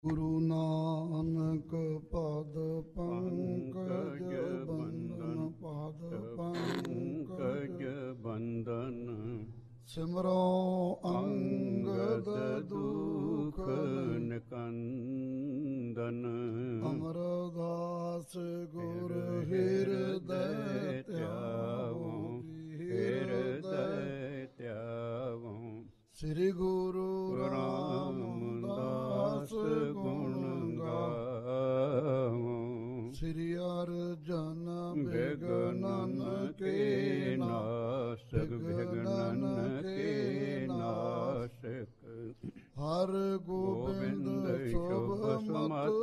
ਗੁਰੂ ਨਾਨਕ ਪਦ ਪੰਕਜ ਬੰਦਨ ਪਦ ਪੰਕਜ ਬੰਦਨ ਸਿਮਰੋ ਅੰਗਦ ਦੁਖ ਨਿਕੰਦਨ ਅਮਰਦਾਸ ਗੁਰ ਹਿਰਦੈ ਧਿਆਵੋ ਹਿਰਦੈ ਧਿਆਵੋ ਸ੍ਰੀ ਗੁਰੂ ਰਾਮਦਾਸ ਗੁਣ ਗਾਵੋ ਸ੍ਰੀ ਅਰਜਨ ਬਿਗਨਨ ਕੇ ਨਾਸਕ ਬਿਗਨਨ ਕੇ ਨਾਸਕ ਹਰ ਗੋਬਿੰਦ ਸ਼ੁਭ ਮਤ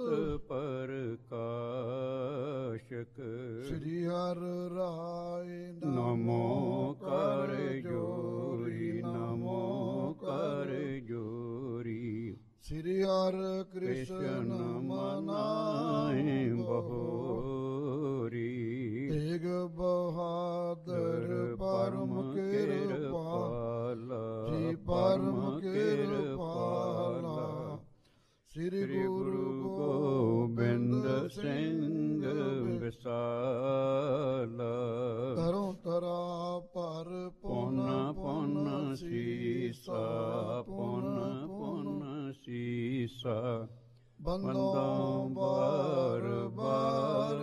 ਪ੍ਰਕਾਸ਼ਕ ਸ੍ਰੀ ਹਰਿ ਰਾਇ ਨਮੋ ਕਰ ਜੋਰੀ ਨਮੋ ਕਰ ਜੋਰੀ ਸ੍ਰੀ ਹਰਿ ਕ੍ਰਿਸ਼ਨ ਮਨਾਏ ਬਹੋਰੀ ਤੇਗ ਬਹਾਦਰ ਪਰਮ ਕਿਰਪਾਲਾ ਜੀ ਪਰਮ ਕਿਰਪਾਲਾ ਸ੍ਰੀ ਗੁਰੂ ਗੋਬਿੰਦ ਸਿੰਘ ਵਿਸਾਲਾ ਕਰੋ ਤਰਾ ਪਰ ਪੁਨ ਪੁਨ ਸੀਸਾ ਪੁਨ ਪੁਨ ਸੀਸਾ ਬੰਦੋਂ ਬਾਰ ਬਾਰ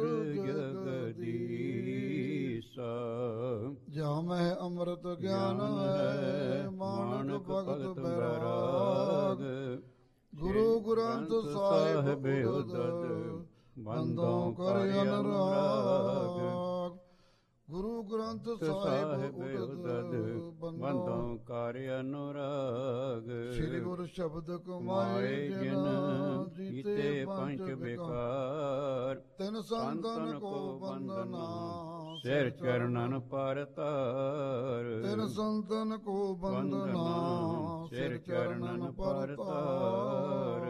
ਜਗਦੀਸਾ ਜਾਂ ਮੈਂ ਅੰਮ੍ਰਿਤ ਗਿਆਨ ਹੈ ਮਾਨਕ ਭਗਤ ਬੈਰਾਗ ਗੁਰੂ ਗ੍ਰੰਥ ਸਾਹਿਬ ਉਦਦ ਬੰਦੋਂ ਕਰ ਅਨੁਰਾਗ ਗੁਰੂ ਗ੍ਰੰਥ ਸਾਹਿਬ ਉਦਦ ਬੰਦੋਂ ਕਰ ਅਨੁਰਾਗ ਸ੍ਰੀ ਗੁਰੂ ਸ਼ਬਦ ਕਮਾਏ ਜਿਨ ਜੀਤੇ ਪੰਚ ਵਿਕਾਰ ਤਿਨ ਸੰਤਨ ਕੋ ਬੰਦਨਾ ਸਿਰ ਚਰਨਨ ਪਰ ਤਾਰ ਤਿਨ ਸੰਤਨ ਕੋ ਬੰਦਨਾ ਸਿਰ ਚਰਨਨ ਪਰ ਤਾਰ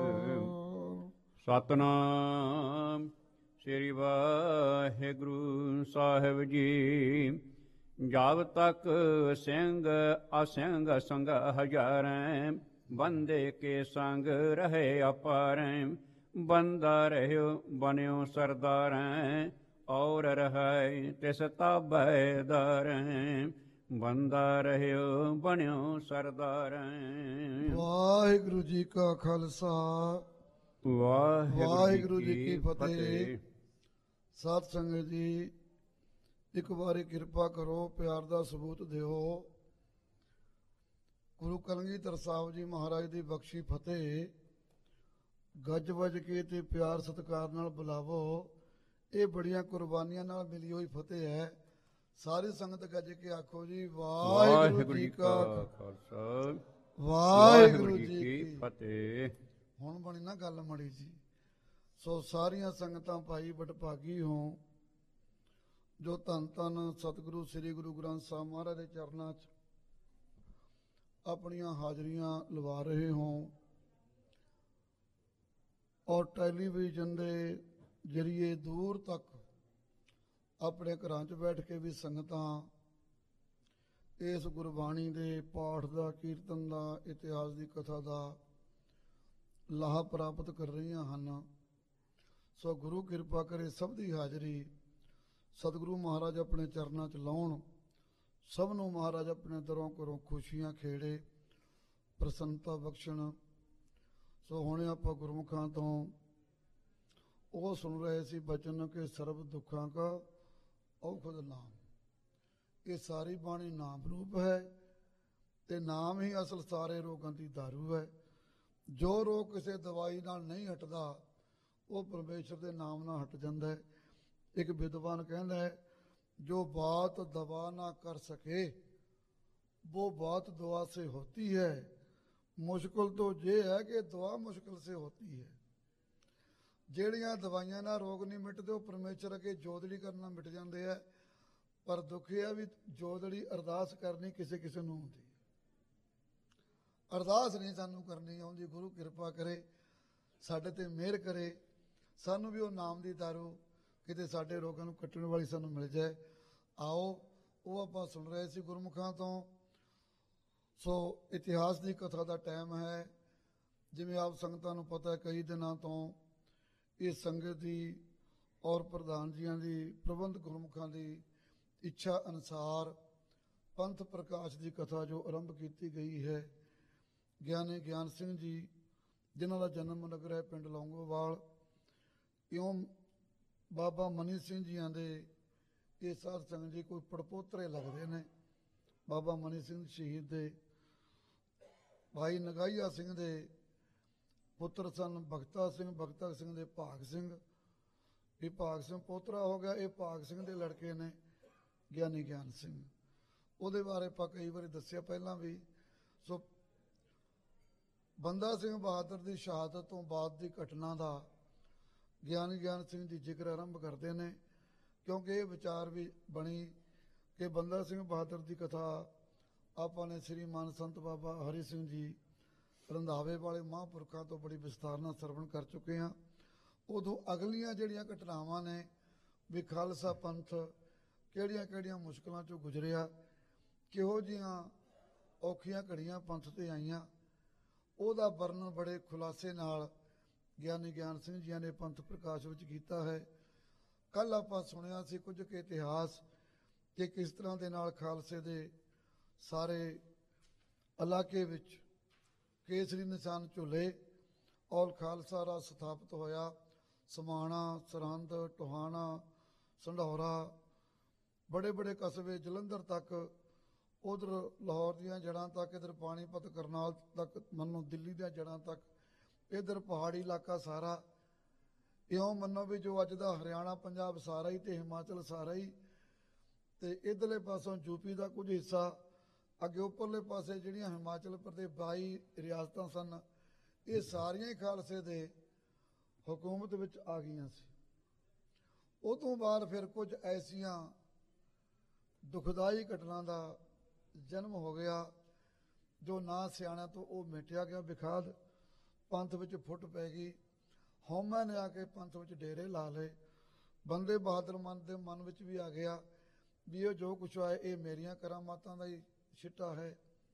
ਸਤਨਾਮ ਸ੍ਰੀ ਵਾਹਿਗੁਰੂ ਸਾਹਿਬ ਜੀ ਜਬ ਤੱਕ ਸਿੰਘ ਅਸੰਗ ਸੰਗ ਹਜ਼ਾਰੈ ਬੰਦੇ ਕੇ ਸੰਗ ਰਹੇ ਅਪਾਰੈ ਬੰਦਾ ਰਹਿਓ ਬਨਿਓ ਸਰਦਾਰੈ ਔਰ ਰਹਿ ਤਿਸ ਤਾਬੈ ਦਾਰੈ ਬੰਦਾ ਰਹਿਓ ਬਣਿਓ ਸਰਦਾਰੈ ਵਾਹਿਗੁਰੂ ਜੀ ਕਾ ਖਾਲਸਾ ਵਾਹਿਗੁਰੂ ਜੀ ਕੀ ਫਤਿਹ। ਸਾਧ ਸੰਗਤ ਜੀ, ਇੱਕ ਵਾਰੀ ਕਿਰਪਾ ਕਰੋ, ਪਿਆਰ ਦਾ ਸਬੂਤ ਦਿਓ। ਗੁਰੂ ਕਲਗੀਧਰ ਸਾਹਿਬ ਜੀ ਮਹਾਰਾਜ ਦੀ ਬਖਸ਼ੀ ਫਤਿਹ ਗੱਜ ਵੱਜ ਕੇ ਤੇ ਪਿਆਰ ਸਤਿਕਾਰ ਨਾਲ ਬੁਲਾਵੋ। ਇਹ ਬੜੀਆਂ ਕੁਰਬਾਨੀਆਂ ਨਾਲ ਮਿਲੀ ਹੋਈ ਫਤਿਹ ਹੈ। ਸਾਰੀ ਸੰਗਤ ਗੱਜ ਕੇ ਆਖੋ ਜੀ ਵਾਹਿਗੁਰੂ ਜੀ ਕਾ ਖਾਲਸਾ ਵਾਹਿਗੁਰੂ ਜੀ ਕੀ ਫਤਿਹ। ਹੁਣ ਬਣੀ ਨਾ ਗੱਲ ਮੜੀ ਜੀ। ਸੋ ਸਾਰੀਆਂ ਸੰਗਤਾਂ ਭਾਈ ਵਡਭਾਗੀ ਹੋ ਜੋ ਧੰਨ ਧੰਨ ਸਤਿਗੁਰੂ ਸ੍ਰੀ ਗੁਰੂ ਗ੍ਰੰਥ ਸਾਹਿਬ ਮਹਾਰਾਜ ਦੇ ਚਰਨਾਂ 'ਚ ਆਪਣੀਆਂ ਹਾਜ਼ਰੀਆਂ ਲਵਾ ਰਹੇ ਹੋ ਔਰ ਟੈਲੀਵਿਜ਼ਨ ਦੇ ਜ਼ਰੀਏ ਦੂਰ ਤੱਕ ਆਪਣੇ ਘਰਾਂ 'ਚ ਬੈਠ ਕੇ ਵੀ ਸੰਗਤਾਂ ਇਸ ਗੁਰਬਾਣੀ ਦੇ ਪਾਠ ਦਾ, ਕੀਰਤਨ ਦਾ, ਇਤਿਹਾਸ ਦੀ ਕਥਾ ਦਾ ਲਾਹਾ ਪ੍ਰਾਪਤ ਕਰ ਰਹੀਆਂ ਹਨ। ਸੋ ਗੁਰੂ ਕਿਰਪਾ ਕਰੇ ਸਭ ਦੀ ਹਾਜ਼ਰੀ ਸਤਿਗੁਰੂ ਮਹਾਰਾਜ ਆਪਣੇ ਚਰਨਾਂ 'ਚ ਲਾਉਣ। ਸਭ ਨੂੰ ਮਹਾਰਾਜ ਆਪਣੇ ਦਰੋਂ ਘਰੋਂ ਖੁਸ਼ੀਆਂ ਖੇੜੇ, ਪ੍ਰਸੰਨਤਾ ਬਖਸ਼ਣ। ਸੋ ਹੁਣ ਆਪਾਂ ਗੁਰਮੁਖਾਂ ਤੋਂ ਉਹ ਸੁਣ ਰਹੇ ਸੀ ਬਚਨ ਕਿ ਸਰਬ ਦੁੱਖਾਂ ਕਾ ਔਖਦ ਨਾਮ। ਇਹ ਸਾਰੀ ਬਾਣੀ ਨਾਮ ਰੂਪ ਹੈ ਤੇ ਨਾਮ ਹੀ ਅਸਲ ਸਾਰੇ ਰੋਗਾਂ ਦੀ ਦਾਰੂ ਹੈ। ਜੋ ਰੋਗ ਕਿਸੇ ਦਵਾਈ ਨਾਲ ਨਹੀਂ ਹਟਦਾ ਉਹ ਪਰਮੇਸ਼ਰ ਦੇ ਨਾਮ ਨਾਲ ਹਟ ਜਾਂਦਾ ਹੈ। ਇੱਕ ਵਿਦਵਾਨ ਕਹਿੰਦਾ ਹੈ ਜੋ ਬਾਤ ਦਵਾ ਨਾ ਕਰ ਸਕੇ वो बात दुआ से होती है, मुश्किल तो ये है कि दुआ मुश्किल से होती है। ਜਿਹੜੀਆਂ ਦਵਾਈਆਂ ਨਾਲ ਰੋਗ ਨਹੀਂ ਮਿਟਦੇ ਉਹ ਪਰਮੇਸ਼ਰ ਅੱਗੇ ਜੋਦੜੀ ਕਰਨਾ ਮਿਟ ਜਾਂਦੇ ਆ। ਪਰ ਦੁੱਖ ਇਹ ਆ ਵੀ ਜੋਦੜੀ ਅਰਦਾਸ ਕਰਨੀ ਕਿਸੇ ਕਿਸੇ ਨੂੰ ਆਉਂਦੀ, ਅਰਦਾਸ ਨਹੀਂ ਸਾਨੂੰ ਕਰਨੀ ਆਉਂਦੀ। ਗੁਰੂ ਕਿਰਪਾ ਕਰੇ, ਸਾਡੇ ਤੇ ਮਿਹਰ ਕਰੇ, ਸਾਨੂੰ ਵੀ ਉਹ ਨਾਮ ਦੀ ਦਾਰੂ ਕਿਤੇ ਸਾਡੇ ਰੋਗਾਂ ਨੂੰ ਕੱਟਣ ਵਾਲੀ ਸਾਨੂੰ ਮਿਲ ਜਾਏ। ਆਓ ਉਹ ਆਪਾਂ ਸੁਣ ਰਹੇ ਸੀ ਗੁਰਮੁਖਾਂ ਤੋਂ। ਸੋ ਇਤਿਹਾਸ ਦੀ ਕਥਾ ਦਾ ਟਾਈਮ ਹੈ। ਜਿਵੇਂ ਆਪ ਸੰਗਤਾਂ ਨੂੰ ਪਤਾ ਹੈ, ਕਈ ਦਿਨਾਂ ਤੋਂ ਇਹ ਸੰਗਤ ਦੀ ਔਰ ਪ੍ਰਧਾਨ ਜੀਆਂ ਦੀ, ਪ੍ਰਬੰਧ ਗੁਰਮੁਖਾਂ ਦੀ ਇੱਛਾ ਅਨੁਸਾਰ ਪੰਥ ਪ੍ਰਕਾਸ਼ ਦੀ ਕਥਾ ਜੋ ਆਰੰਭ ਕੀਤੀ ਗਈ ਹੈ, ਗਿਆਨੀ ਗਿਆਨ ਸਿੰਘ ਜੀ ਜਿਨ੍ਹਾਂ ਦਾ ਜਨਮ ਨਗਰ ਹੈ ਪਿੰਡ ਲੌਂਗੋਵਾਲ, ਇਉਂ ਬਾਬਾ ਮਨੀ ਸਿੰਘ ਜੀਆਂ ਦੇ ਇਹ ਸਾਧ ਸੰਗਤ ਜੀ ਕੋਈ ਪੜਪੋਤਰੇ ਲੱਗਦੇ ਨੇ। ਬਾਬਾ ਮਨੀ ਸਿੰਘ ਸ਼ਹੀਦ ਦੇ ਭਾਈ ਨਗਾਈਆ ਸਿੰਘ ਦੇ ਪੁੱਤਰ ਸਨ ਭਗਤਾ ਸਿੰਘ ਦੇ ਭਾਗ ਸਿੰਘ, ਇਹ ਭਾਗ ਸਿੰਘ ਪੋਤਰਾ ਹੋ ਗਿਆ। ਇਹ ਭਾਗ ਸਿੰਘ ਦੇ ਲੜਕੇ ਨੇ ਗਿਆਨੀ ਗਿਆਨ ਸਿੰਘ। ਉਹਦੇ ਬਾਰੇ ਆਪਾਂ ਕਈ ਵਾਰੀ ਦੱਸਿਆ ਪਹਿਲਾਂ ਵੀ। ਸੋ ਬੰਦਾ ਸਿੰਘ ਬਹਾਦਰ ਦੀ ਸ਼ਹਾਦਤ ਤੋਂ ਬਾਅਦ ਦੀ ਘਟਨਾ ਦਾ ਗਿਆਨੀ ਗਿਆਨ ਸਿੰਘ ਜੀ ਜ਼ਿਕਰ ਆਰੰਭ ਕਰਦੇ ਨੇ, ਕਿਉਂਕਿ ਇਹ ਵਿਚਾਰ ਵੀ ਬਣੀ ਕਿ ਬੰਦਾ ਸਿੰਘ ਬਹਾਦਰ ਦੀ ਕਥਾ ਆਪਾਂ ਨੇ ਸ੍ਰੀ ਮਾਨ ਸੰਤ ਬਾਬਾ ਹਰੀ ਸਿੰਘ ਜੀ ਰੰਧਾਵੇ ਵਾਲੇ ਮਹਾਂਪੁਰਖਾਂ ਤੋਂ ਬੜੀ ਵਿਸਥਾਰ ਨਾਲ ਸਰਵਣ ਕਰ ਚੁੱਕੇ ਹਾਂ। ਉਦੋਂ ਅਗਲੀਆਂ ਜਿਹੜੀਆਂ ਘਟਨਾਵਾਂ ਨੇ ਵੀ ਖਾਲਸਾ ਪੰਥ ਕਿਹੜੀਆਂ ਕਿਹੜੀਆਂ ਮੁਸ਼ਕਲਾਂ 'ਚੋਂ ਗੁਜ਼ਰਿਆ, ਕਿਹੋ ਜਿਹੀਆਂ ਔਖੀਆਂ ਘੜੀਆਂ ਪੰਥ 'ਤੇ ਆਈਆਂ, ਉਹਦਾ ਵਰਣਨ ਬੜੇ ਖੁਲਾਸੇ ਨਾਲ ਗਿਆਨੀ ਗਿਆਨ ਸਿੰਘ ਜੀਆਂ ਨੇ ਪੰਥ ਪ੍ਰਕਾਸ਼ ਵਿੱਚ ਕੀਤਾ ਹੈ। ਕੱਲ੍ਹ ਆਪਾਂ ਸੁਣਿਆ ਸੀ ਕੁਝ ਕੁ ਇਤਿਹਾਸ ਕਿ ਕਿਸ ਤਰ੍ਹਾਂ ਦੇ ਨਾਲ ਖਾਲਸੇ ਦੇ ਸਾਰੇ ਇਲਾਕੇ ਵਿੱਚ ਕੇਸਰੀ ਨਿਸ਼ਾਨ ਝੁੱਲੇ ਔਰ ਖਾਲਸਾ ਰਾਜ ਸਥਾਪਿਤ ਹੋਇਆ। ਸਮਾਣਾ, ਸਰਹੰਦ, ਟੋਹਾਣਾ, ਸੰਢੌਰਾ, ਬੜੇ ਬੜੇ ਕਸਬੇ ਜਲੰਧਰ ਤੱਕ, ਉਧਰ ਲਾਹੌਰ ਦੀਆਂ ਜੜ੍ਹਾਂ ਤੱਕ, ਇੱਧਰ ਪਾਣੀਪਤ ਕਰਨਾਲ ਤੱਕ, ਮੰਨੋ ਦਿੱਲੀ ਦੀਆਂ ਜੜ੍ਹਾਂ ਤੱਕ, ਇੱਧਰ ਪਹਾੜੀ ਇਲਾਕਾ ਸਾਰਾ, ਇਉਂ ਮੰਨੋ ਵੀ ਜੋ ਅੱਜ ਦਾ ਹਰਿਆਣਾ ਪੰਜਾਬ ਸਾਰਾ ਹੀ ਤੇ ਹਿਮਾਚਲ ਸਾਰਾ ਹੀ, ਤੇ ਇੱਧਰਲੇ ਪਾਸੋਂ ਯੂਪੀ ਦਾ ਕੁਝ ਹਿੱਸਾ, ਅੱਗੇ ਉੱਪਰਲੇ ਪਾਸੇ ਜਿਹੜੀਆਂ ਹਿਮਾਚਲ ਪ੍ਰਦੇਸ਼ 22 ਰਿਆਸਤਾਂ ਸਨ, ਇਹ ਸਾਰੀਆਂ ਹੀ ਖਾਲਸੇ ਦੇ ਹਕੂਮਤ ਵਿੱਚ ਆ ਗਈਆਂ ਸੀ। ਉਹ ਤੋਂ ਬਾਅਦ ਫਿਰ ਕੁਝ ਐਸੀਆਂ ਦੁਖਦਾਈ ਘਟਨਾ ਦਾ ਜਨਮ ਹੋ ਗਿਆ ਜੋ ਨਾ ਸਿਆਣਿਆਂ ਤੋਂ ਉਹ ਮਿਟਿਆ ਗਿਆ। ਵਿਖਾਦ ਪੰਥ ਵਿੱਚ ਫੁੱਟ ਪੈ ਗਈ, ਹਉਮੈ ਨੇ ਆ ਕੇ ਪੰਥ ਵਿੱਚ ਡੇਰੇ ਲਾ ਲਏ। ਬੰਦੇ ਬਹਾਦਰ ਦੇ ਮਨ ਵਿੱਚ ਵੀ ਆ ਗਿਆ ਵੀ ਇਹ ਜੋ ਕੁਛ ਹੋਇਆ ਇਹ ਮੇਰੀਆਂ ਕਰਾਮਾਤਾਂ ਦਾ ਹੀ ਛਿੱਟਾ ਹੈ।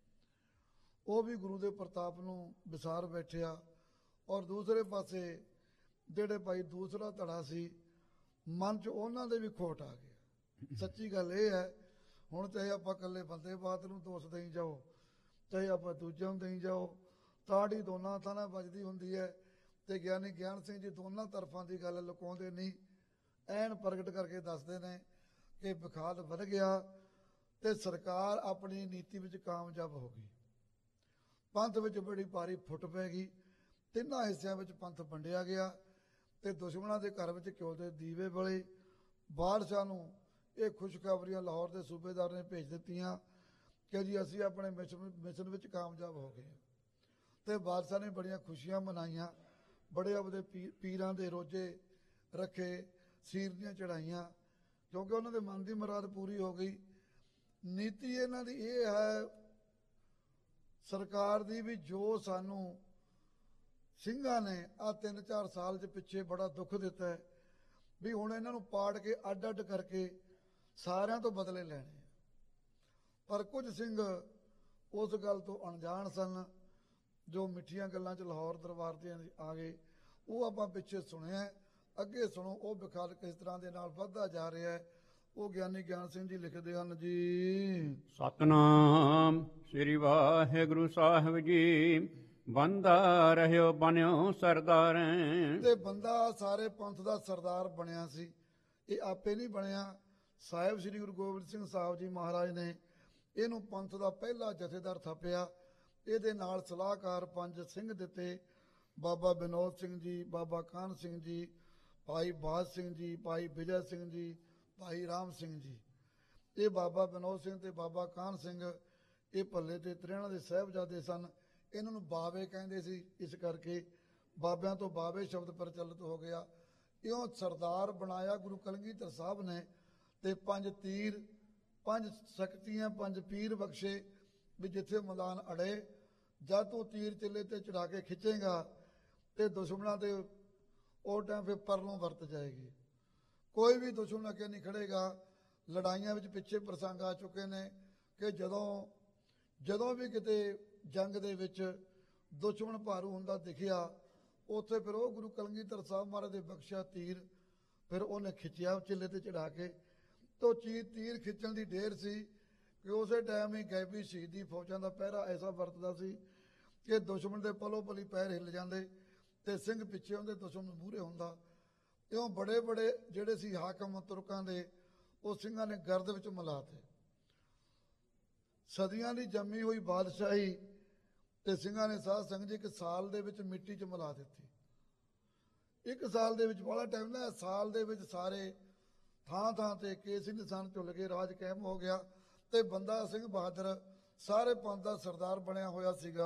ਉਹ ਵੀ ਗੁਰੂ ਦੇ ਪ੍ਰਤਾਪ ਨੂੰ ਵਿਸਾਰ ਬੈਠਿਆ। ਔਰ ਦੂਸਰੇ ਪਾਸੇ ਜਿਹੜੇ ਭਾਈ ਦੂਸਰਾ ਧੜਾ ਸੀ, ਮਨ 'ਚ ਉਹਨਾਂ ਦੇ ਵੀ ਖੋਟ ਆ ਗਿਆ। ਸੱਚੀ ਗੱਲ ਇਹ ਹੈ, ਹੁਣ ਚਾਹੇ ਆਪਾਂ ਇਕੱਲੇ ਬੰਦੇ ਬਹਾਦਰ ਨੂੰ ਦੋਸ਼ ਦੇਈ ਜਾਓ, ਚਾਹੇ ਆਪਾਂ ਦੂਜਿਆਂ ਨੂੰ ਦੇਈ ਜਾਓ, ਤਾੜੀ ਦੋਨਾਂ ਥਾਂ ਵੱਜਦੀ ਹੁੰਦੀ ਹੈ। ਤੇ ਗਿਆਨੀ ਗਿਆਨ ਸਿੰਘ ਜੀ ਦੋਨਾਂ ਤਰਫਾਂ ਦੀ ਗੱਲ ਲੁਕਾਉਂਦੇ ਨਹੀਂ, ਐਨ ਪ੍ਰਗਟ ਕਰਕੇ ਦੱਸਦੇ ਨੇ ਕਿ ਵਿਖਾਦ ਵਧ ਗਿਆ ਤੇ ਸਰਕਾਰ ਆਪਣੀ ਨੀਤੀ ਵਿੱਚ ਕਾਮਯਾਬ ਹੋ ਗਈ। ਪੰਥ ਵਿੱਚ ਬੜੀ ਭਾਰੀ ਫੁੱਟ ਪੈ ਗਈ। ਤਿੰਨਾਂ ਹਿੱਸਿਆਂ ਵਿੱਚ ਪੰਥ ਵੰਡਿਆ ਗਿਆ ਤੇ ਦੁਸ਼ਮਣਾਂ ਦੇ ਘਰ ਵਿੱਚ ਘਿਓ ਦੇ ਦੀਵੇ ਬਲੇ। ਬਾਦਸ਼ਾਹ ਨੂੰ ਇਹ ਖੁਸ਼ਖਬਰੀਆਂ ਲਾਹੌਰ ਦੇ ਸੂਬੇਦਾਰ ਨੇ ਭੇਜ ਦਿੱਤੀਆਂ ਕਿ ਜੀ ਅਸੀਂ ਆਪਣੇ ਮਿਸ਼ਨ ਵਿੱਚ ਕਾਮਯਾਬ ਹੋ ਗਏ। ਤੇ ਬਾਦਸ਼ਾਹ ਨੇ ਬੜੀਆਂ ਖੁਸ਼ੀਆਂ ਮਨਾਈਆਂ, ਬੜੇ ਆਪਦੇ ਪੀਰਾਂ ਦੇ ਰੋਜੇ ਰੱਖੇ, ਸੀਰਨੀਆਂ ਚੜਾਈਆਂ, ਕਿਉਂਕਿ ਉਹਨਾਂ ਦੇ ਮਨ ਦੀ ਮੁਰਾਦ ਪੂਰੀ ਹੋ ਗਈ। ਨੀਤੀ ਇਹਨਾਂ ਦੀ ਇਹ ਹੈ ਸਰਕਾਰ ਦੀ ਵੀ ਜੋ ਸਾਨੂੰ ਸਿੰਘਾਂ ਨੇ ਆਹ 3-4 ਸਾਲ ਦੇ ਪਿੱਛੇ ਬੜਾ ਦੁੱਖ ਦਿੱਤਾ ਹੈ ਵੀ ਹੁਣ ਇਹਨਾਂ ਨੂੰ ਪਾੜ ਕੇ ਅੱਡ ਅੱਡ ਕਰਕੇ ਸਾਰਿਆਂ ਤੋਂ ਬਦਲੇ ਲੈਣੇ। ਪਰ ਕੁਝ ਸਿੰਘ ਉਸ ਗੱਲ ਤੋਂ ਅਣਜਾਣ ਸਨ ਜੋ ਮਿੱਠੀਆਂ ਗੱਲਾਂ 'ਚ ਲਾਹੌਰ ਦਰਬਾਰ ਤੇ ਆ ਗਏ। ਉਹ ਆਪਾਂ ਪਿੱਛੇ ਸੁਣਿਆ, ਅੱਗੇ ਸੁਣੋ ਉਹ ਵਿਖਾਦ ਕਿਸ ਤਰ੍ਹਾਂ ਦੇ ਨਾਲ ਵੱਧਦਾ ਜਾ ਰਿਹਾ ਹੈ। ਉਹ ਗਿਆਨੀ ਗਿਆਨ ਸਿੰਘ ਜੀ ਲਿਖਦੇ ਹਨ ਜੀ। ਸਤਨਾਮ ਸ੍ਰੀ ਵਾਹਿਗੁਰੂ ਸਾਹਿਬ ਜੀ। ਬੰਦਾ ਰਹਿਓ ਬਣਿਓ ਸਰਦਾਰ। ਤੇ ਬੰਦਾ ਸਾਰੇ ਪੰਥ ਦਾ ਸਰਦਾਰ ਬਣਿਆ ਸੀ। ਇਹ ਆਪੇ ਨਹੀਂ ਬਣਿਆ, ਸਾਹਿਬ ਸ੍ਰੀ ਗੁਰੂ ਗੋਬਿੰਦ ਸਿੰਘ ਸਾਹਿਬ ਜੀ ਮਹਾਰਾਜ ਨੇ ਇਹਨੂੰ ਪੰਥ ਦਾ ਪਹਿਲਾ ਜਥੇਦਾਰ ਥਾਪਿਆ। ਇਹਦੇ ਨਾਲ ਸਲਾਹਕਾਰ 5 ਸਿੰਘ ਦਿੱਤੇ, ਬਾਬਾ ਵਿਨੋਦ ਸਿੰਘ ਜੀ, ਬਾਬਾ ਕਾਹਨ ਸਿੰਘ ਜੀ, ਭਾਈ ਬਾਜ ਸਿੰਘ ਜੀ, ਭਾਈ ਵਿਜੈ ਸਿੰਘ ਜੀ, ਭਾਈ ਰਾਮ ਸਿੰਘ ਜੀ। ਇਹ ਬਾਬਾ ਵਿਨੋਦ ਸਿੰਘ ਤੇ ਬਾਬਾ ਕਾਹਨ ਸਿੰਘ ਇਹ ਭੱਲੇ ਤੇ ਤ੍ਰਿਆਣਾ ਦੇ ਸਾਹਿਬਜ਼ਾਦੇ ਸਨ। ਇਹਨਾਂ ਨੂੰ ਬਾਵੇ ਕਹਿੰਦੇ ਸੀ, ਇਸ ਕਰਕੇ ਬਾਬਿਆਂ ਤੋਂ ਬਾਵੇ ਸ਼ਬਦ ਪ੍ਰਚਲਿਤ ਹੋ ਗਿਆ। ਇਉਂ ਸਰਦਾਰ ਬਣਾਇਆ ਗੁਰੂ ਕਲਗੀਧਰ ਸਾਹਿਬ ਨੇ ਤੇ 5 ਤੀਰ, 5 ਸ਼ਕਤੀਆਂ, 5 ਪੀਰ ਬਖਸ਼ੇ ਵੀ ਜਿੱਥੇ ਮੈਦਾਨ ਅੜੇ ਜਦ ਤੂੰ ਤੀਰ ਚਿੱਲੇ ਤੇ ਚੜਾ ਕੇ ਖਿੱਚੇਗਾ ਤੇ ਦੁਸ਼ਮਣਾਂ ਦੇ ਉਹ ਟਾਈਮ ਫਿਰ ਪਰਲੋਂ ਵਰਤ ਜਾਏਗੀ। ਕੋਈ ਵੀ ਦੁਸ਼ਮਣ ਅੱਗੇ ਨਹੀਂ ਖੜੇਗਾ। ਲੜਾਈਆਂ ਵਿੱਚ ਪਿੱਛੇ ਪ੍ਰਸੰਗ ਆ ਚੁੱਕੇ ਨੇ ਕਿ ਜਦੋਂ ਵੀ ਕਿਤੇ ਜੰਗ ਦੇ ਵਿੱਚ ਦੁਸ਼ਮਣ ਭਾਰੂ ਹੁੰਦਾ ਦਿਖਿਆ। ਉੱਥੇ ਫਿਰ ਉਹ ਗੁਰੂ ਕਲਗੀਧਰ ਸਾਹਿਬ ਮਹਾਰਾਜ ਦੇ ਬਖਸ਼ਿਆ ਤੀਰ, ਫਿਰ ਉਹਨੇ ਖਿੱਚਿਆ ਚਿੱਲੇ ਤੇ ਚੜਾ ਕੇ। ਤੋ ਤੀਰ ਖਿੱਚਣ ਦੀ ਢੇਰ ਸੀ ਕਿ ਉਸੇ ਟਾਈਮ ਹੀ ਗੈਬੀ ਸ਼ਹੀਦੀ ਫੌਜਾਂ ਦਾ ਪਹਿਰਾ ਐਸਾ ਵਰਤਦਾ ਸੀ ਕਿ ਦੁਸ਼ਮਣ ਦੇ ਪਲੋ ਪਲੀ ਪੈਰ ਹਿੱਲ ਜਾਂਦੇ ਤੇ ਸਿੰਘ ਪਿੱਛੇ ਹੁੰਦੇ, ਦੁਸ਼ਮਣ ਮੂਹਰੇ ਹੁੰਦਾ। ਇਉਂ ਬੜੇ ਬੜੇ ਜਿਹੜੇ ਸੀ ਹਾਕਮ ਤੁਰਕਾਂ ਦੇ, ਉਹ ਸਿੰਘਾਂ ਨੇ ਗਰਦ ਵਿੱਚ ਮਿਲਾਤੇ। ਸਦੀਆਂ ਦੀ ਜੰਮੀ ਹੋਈ ਬਾਦਸ਼ਾਹੀ ਤੇ ਸਿੰਘਾਂ ਨੇ ਸਾਧ ਸੰਗਤ ਜੀ ਇੱਕ ਸਾਲ ਦੇ ਵਿੱਚ ਮਿੱਟੀ 'ਚ ਮਿਲਾ ਦਿੱਤੀ। ਇੱਕ ਸਾਲ ਦੇ ਵਿੱਚ ਬੜਾ ਟਾਈਮ ਨਾ, ਸਾਲ ਦੇ ਵਿੱਚ ਸਾਰੇ ਥਾਂ ਥਾਂ ਤੇ ਕੇਸ ਨਿਸ਼ਾਨ ਝੁੱਲ ਗਏ, ਰਾਜ ਕਾਇਮ ਹੋ ਗਿਆ ਤੇ ਬੰਦਾ ਸਿੰਘ ਬਹਾਦਰ ਸਾਰੇ ਪੰਥ ਦਾ ਸਰਦਾਰ ਬਣਿਆ ਹੋਇਆ ਸੀਗਾ।